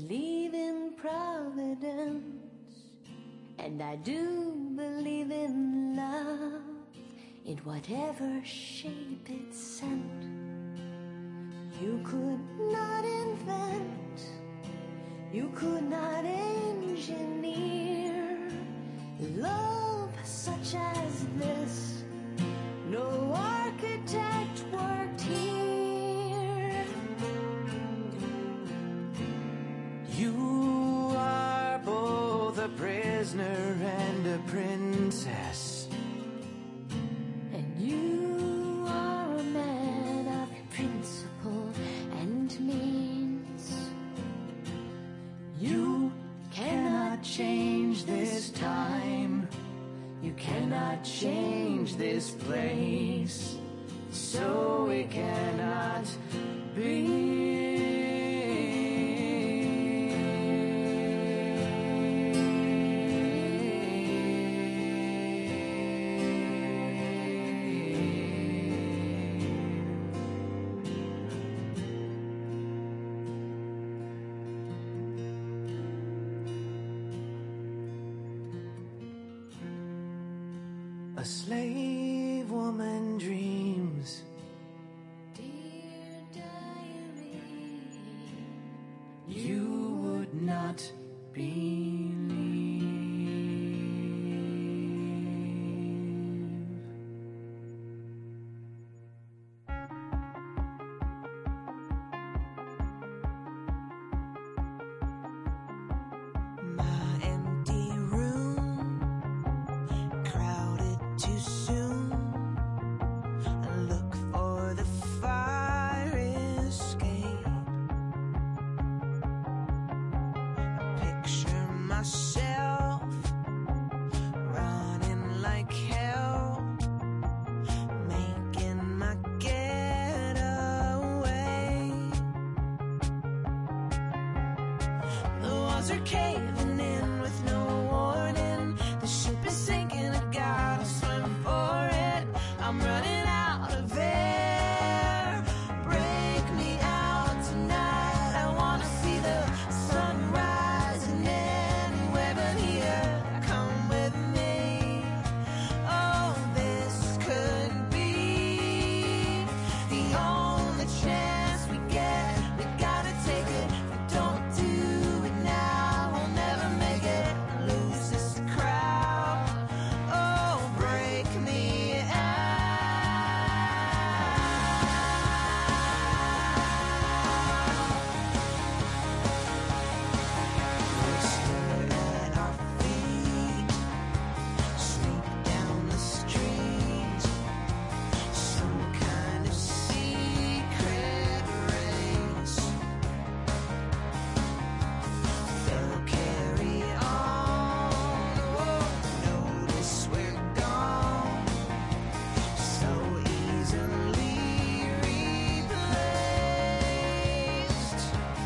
S2: believe in providence, and I do believe in love, in whatever shape it's sent. You could not invent, you could not engineer love such as this. No architect worked here.
S4: You are both a prisoner and a princess.
S2: And you are a man of principle and means. You cannot change this time. You cannot change this place. So it cannot be.
S4: A slave woman dreams.
S2: Dear diary,
S4: You would not believe.
S7: My empty room, crowded too soon. I look for the fire escape. I picture myself running like hell, making my getaway. The walls are caving in with no warning. The ship is sinking, I gotta swim for it. I'm running out of air. Break me out tonight. I wanna see the sunrise and anywhere but here. Come with me. Oh, this could be the only chance we get. We gotta take it. If we don't do it now, we'll never make it. Lose this crowd. Oh, break me Whisper at our feet, sweep down the street, some kind of secret race. They'll carry on, won't notice we're gone, so easily replaced.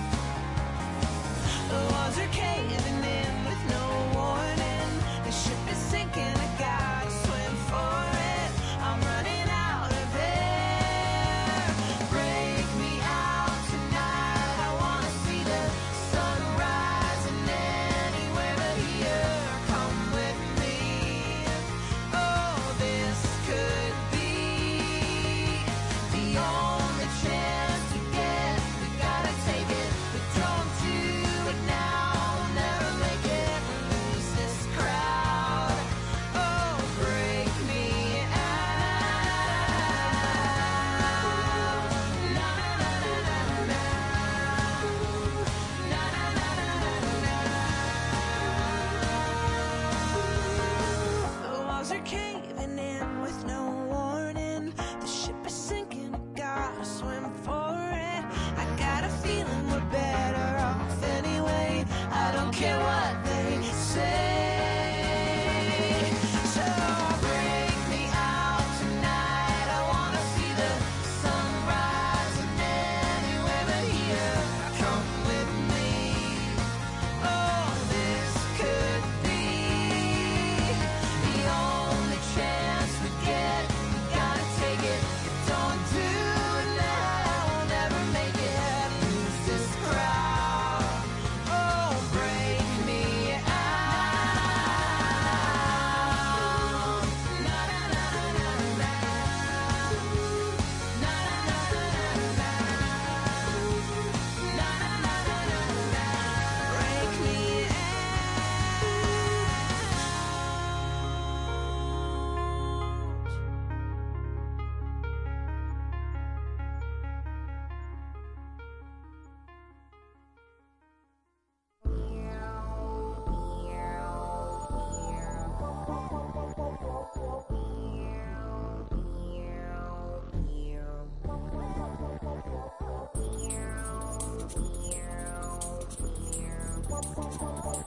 S7: The walls are caving in with no warning. The ship is sinking, I gotta swim for it. I'm running out of air. Break me out tonight. I wanna see the sunrise and anywhere but here. Come with me. Oh, this could be the only chance we get. We gotta take it. We don't do it now, we'll never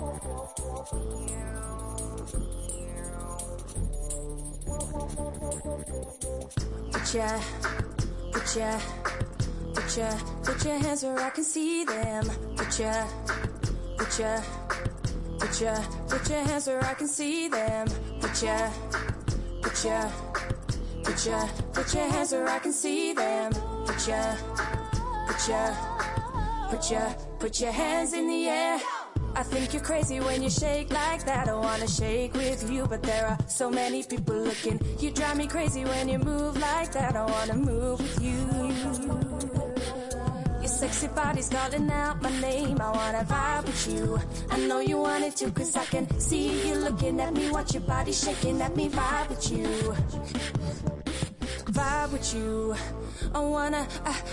S6: Put your hands where I can see them. Put your hands where I can see them. Put your hands where I can see them. Put your hands in the air. I think you're crazy when you shake like that. I wanna shake with you, but there are so many people looking. You drive me crazy when you move like that. I wanna move with you. Your sexy body's calling out my name. I wanna vibe with you. I know you want it too, cause I can see you looking at me. Watch your body shaking at me. Vibe with you. Vibe with you. I wanna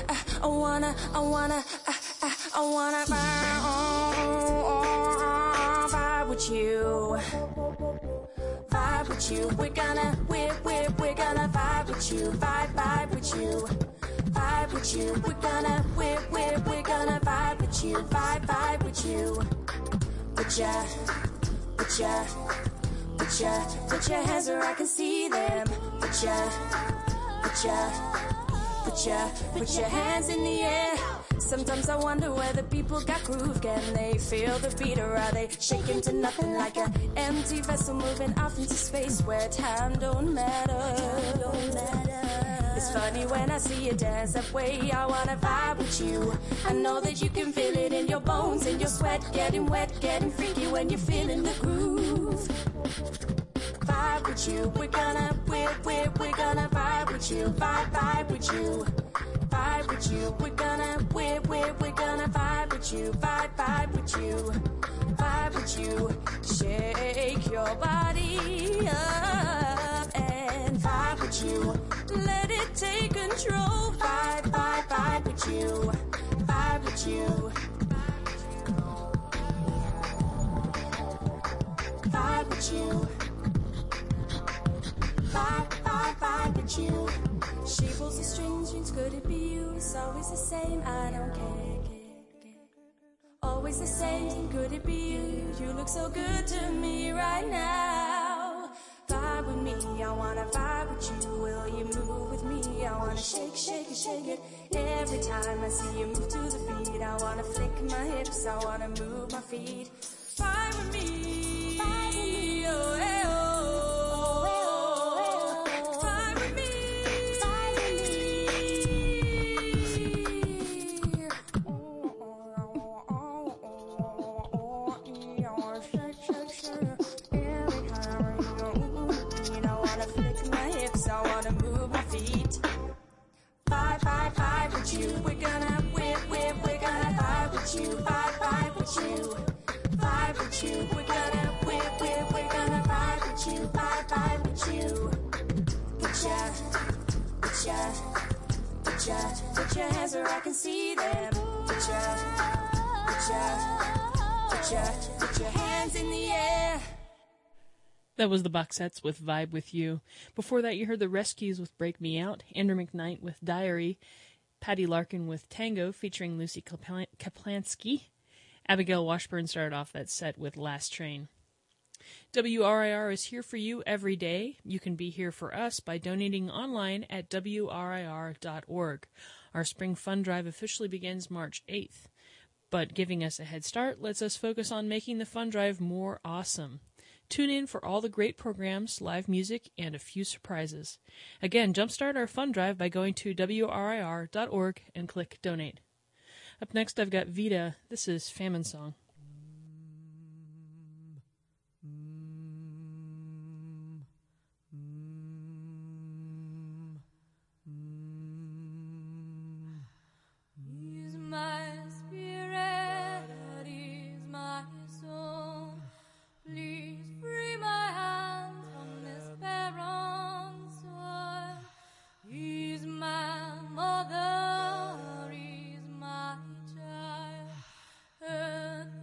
S6: vibe with you. Vibe with you. We're gonna vibe with you. Vibe with you. Vibe with you. We're gonna vibe with you. Vibe with you. Put your hands where I can see them. Put your hands in the air. Sometimes I wonder whether people got groove. Can they feel the beat, or are they shaking to nothing like an empty vessel moving off into space where time don't matter? It's funny when I see you dance that way. I wanna vibe with you. I know that you can feel it in your bones, in your sweat, getting wet, getting freaky when you're feeling the groove. Vibe with you. We're gonna vibe with you. Vibe with you. Vibe with you. We're gonna vibe with you. Vibe with you. Vibe with you. Shake your body up and vibe with you. Let it take control. Vibe with you. Vibe with you. Vibe with you. Vibe with you. She pulls the strings, could it be you? It's always the same, I don't care. Always the same, could it be you? You look so good to me right now. Vibe with me, I wanna vibe with you. Will you move with me? I wanna shake it. Every time I see you move to the beat, I wanna flick my hips, I wanna move my feet. Vibe with me, oh, hey, oh. Vibe with you. We're gonna vibe with you. Vibe with you. Vibe with you. We're gonna vibe with you. Vibe with you. Put your hands where I can see them. Put your hands in the air.
S1: That was the Boxettes with Vibe With You. Before that, you heard the Rescues with Break Me Out, Andrew McKnight with Diary, Patty Larkin with Tango featuring Lucy Kaplansky. Abigail Washburn started off that set with Last Train. WRIR is here for you every day. You can be here for us by donating online at WRIR.org. Our spring fund drive officially begins March 8th. But giving us a head start lets us focus on making the fund drive more awesome. Tune in for all the great programs, live music, and a few surprises. Again, jumpstart our fund drive by going to WRIR.org and click Donate. Up next, I've got Vita. This is Famine Song.
S6: Ease my spirit, ease my soul. Please free my hands from this barren soil. He's my mother, he's my child. Earth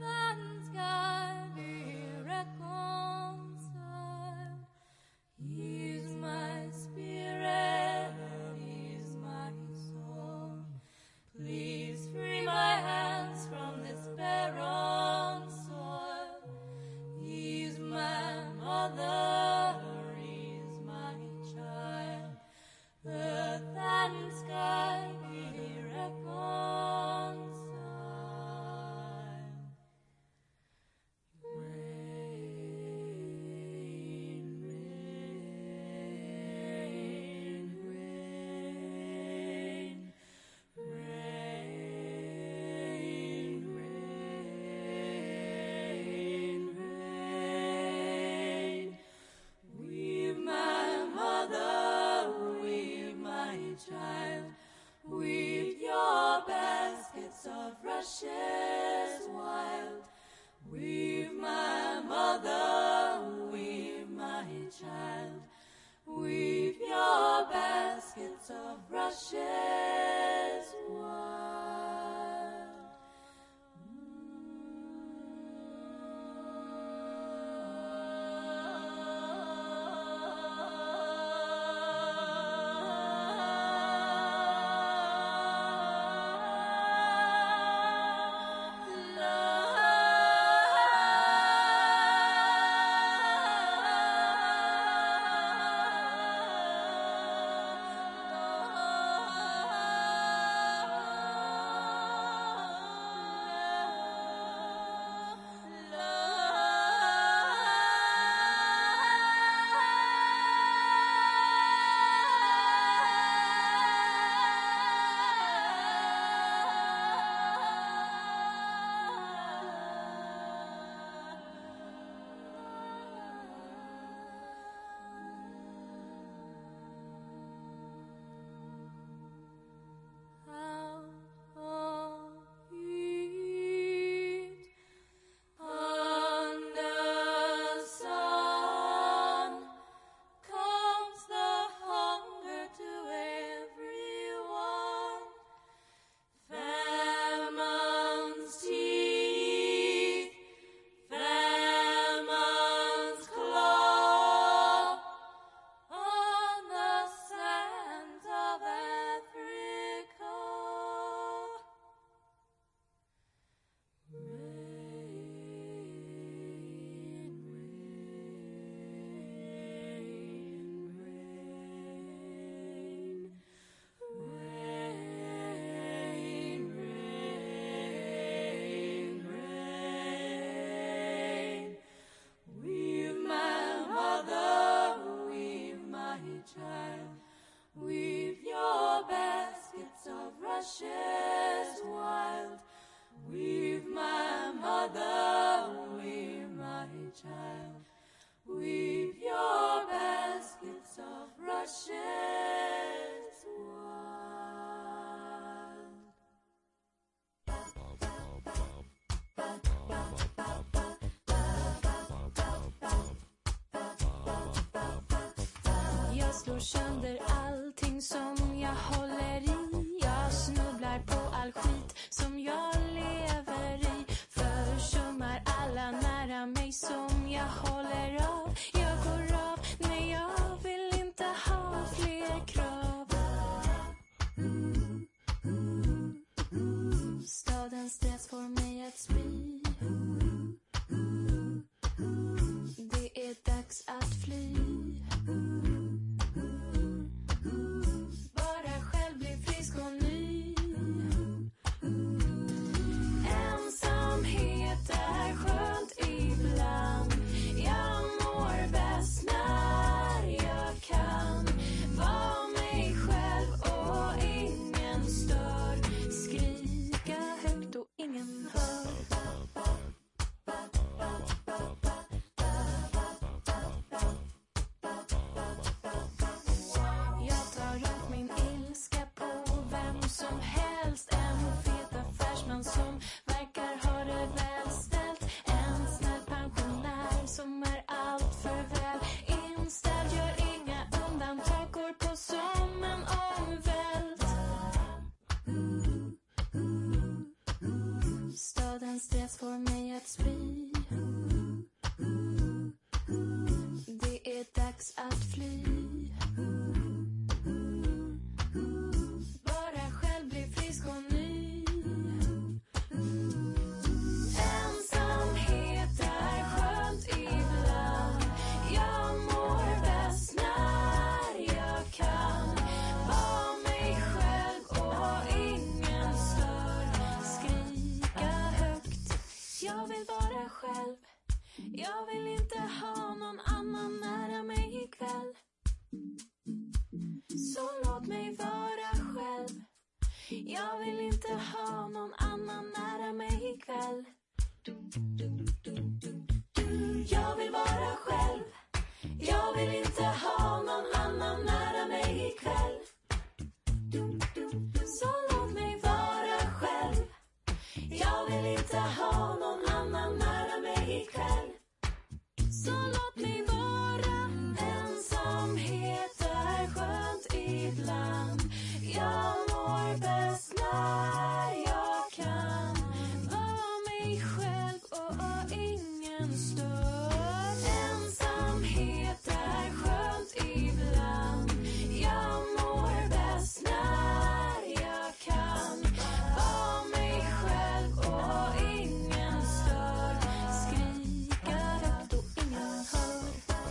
S6: fånga mig som jag håller av. Jag går av när jag vill inte ha fler krav. Stadens stress får mig att spy. Det är dags att fly. Bara själv bli frisk och ny. Ensamhet är skönt ibland. Jag mår bäst när jag kan vara mig själv och ingen stör. Skrika högt och ingen hör. Jag tar upp min ilska på vem som helst. En fet affärsman som verkar ha det väl ställt. En snäll pensionär som är allt för väl inställd. Gör inga undantag, går på som en omvält. Stadens stress får mig att spy. Det är dags att fly. Bara själv bli frisk och ny. Ensamhet är skönt ibland. Jag mår bäst när jag kan vara mig själv och ingen stör. Skrika högt. Jag vill vara själv. Jag vill inte ha någon annan nära mig ikväll. Så låt mig vara själv. Jag vill inte ha någon annan nära mig ikväll. Jag vill vara själv. Jag vill inte ha någon annan nära mig ikväll. Så låt mig vara själv. Jag vill inte ha någon annan nära mig ikväll. Så låt mig vara. Ensamhet är skönt ibland. Jag mår bäst när jag kan vara mig själv och ingen stör. Ensamhet är skönt ibland. Jag mår bäst när jag kan vara mig själv och ingen stör. Skrika högt och ingen hör.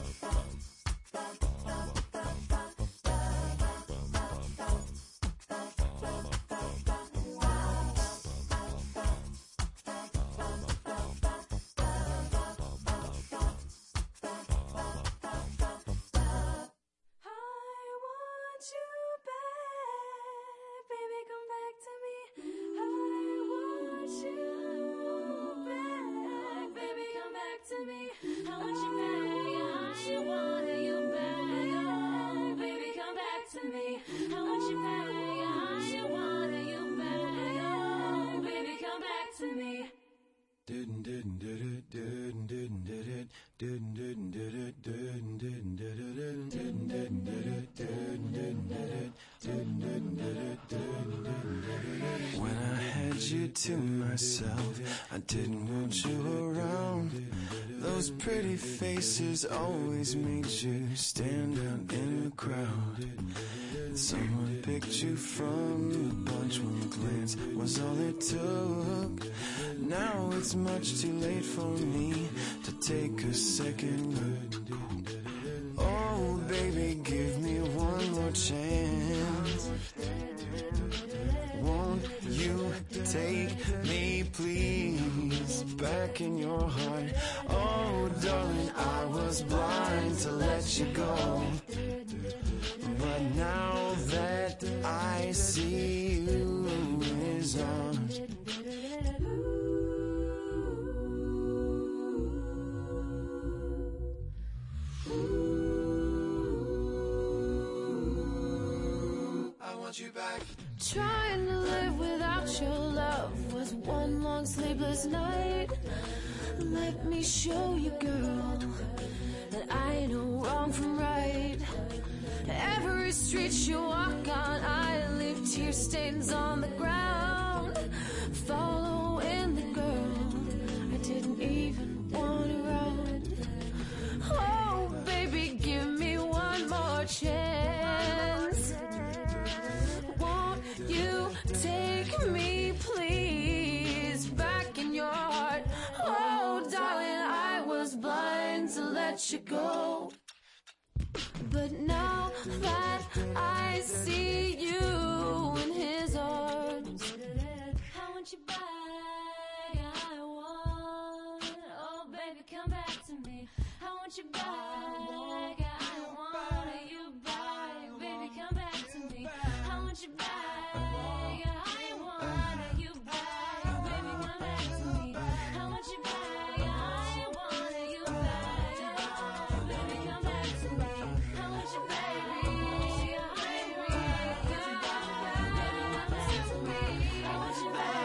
S6: I want you back, baby, come back to me. I want you back, baby, come back to me. I want you back, I want you back, baby, come back to me. I want you back, I want you back, baby, come back to me.
S4: When I had you to myself, I didn't want you around. Those pretty faces always made you stand out in the crowd. Someone picked you from the bunch. One glance was all it took. Now it's much too late for me to take a second look. Oh, baby, give me one more chance. Won't you take me, please, back in your heart? Oh, darling, I was blind to let you go. But now that I see you in his arms, I want you back.
S6: Trying to live without your love was one long sleepless night. Let me show you, girl, that I know wrong from right. Every street you walk on, I leave tear stains on the ground. Following the girl I didn't even want to
S2: let you go. But now that I see you in his arms, I want you back, I want, oh baby come back to me. I want you back, I want you back, baby come back to me. I want you back, I want you back, baby come back to me. I want you back, I want you back, baby come back to me. I want you back, baby come back to me. I want you back,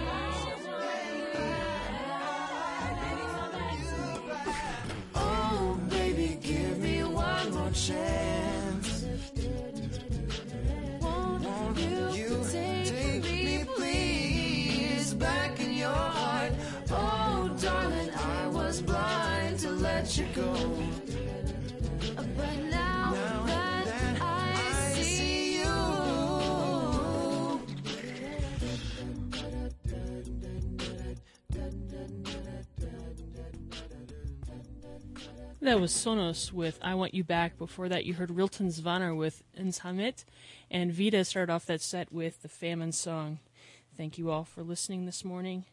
S2: baby come back to me. Oh baby, give me one more chance. Won't you take me, please, back in your heart? Oh, darling, I was blind to let you go. But now that I see you,
S1: That was Sonos with I Want You Back. Before that, you heard Rilton Zvaner with Inshamit, and Vita started off that set with the Famine Song. Thank you all for listening this morning.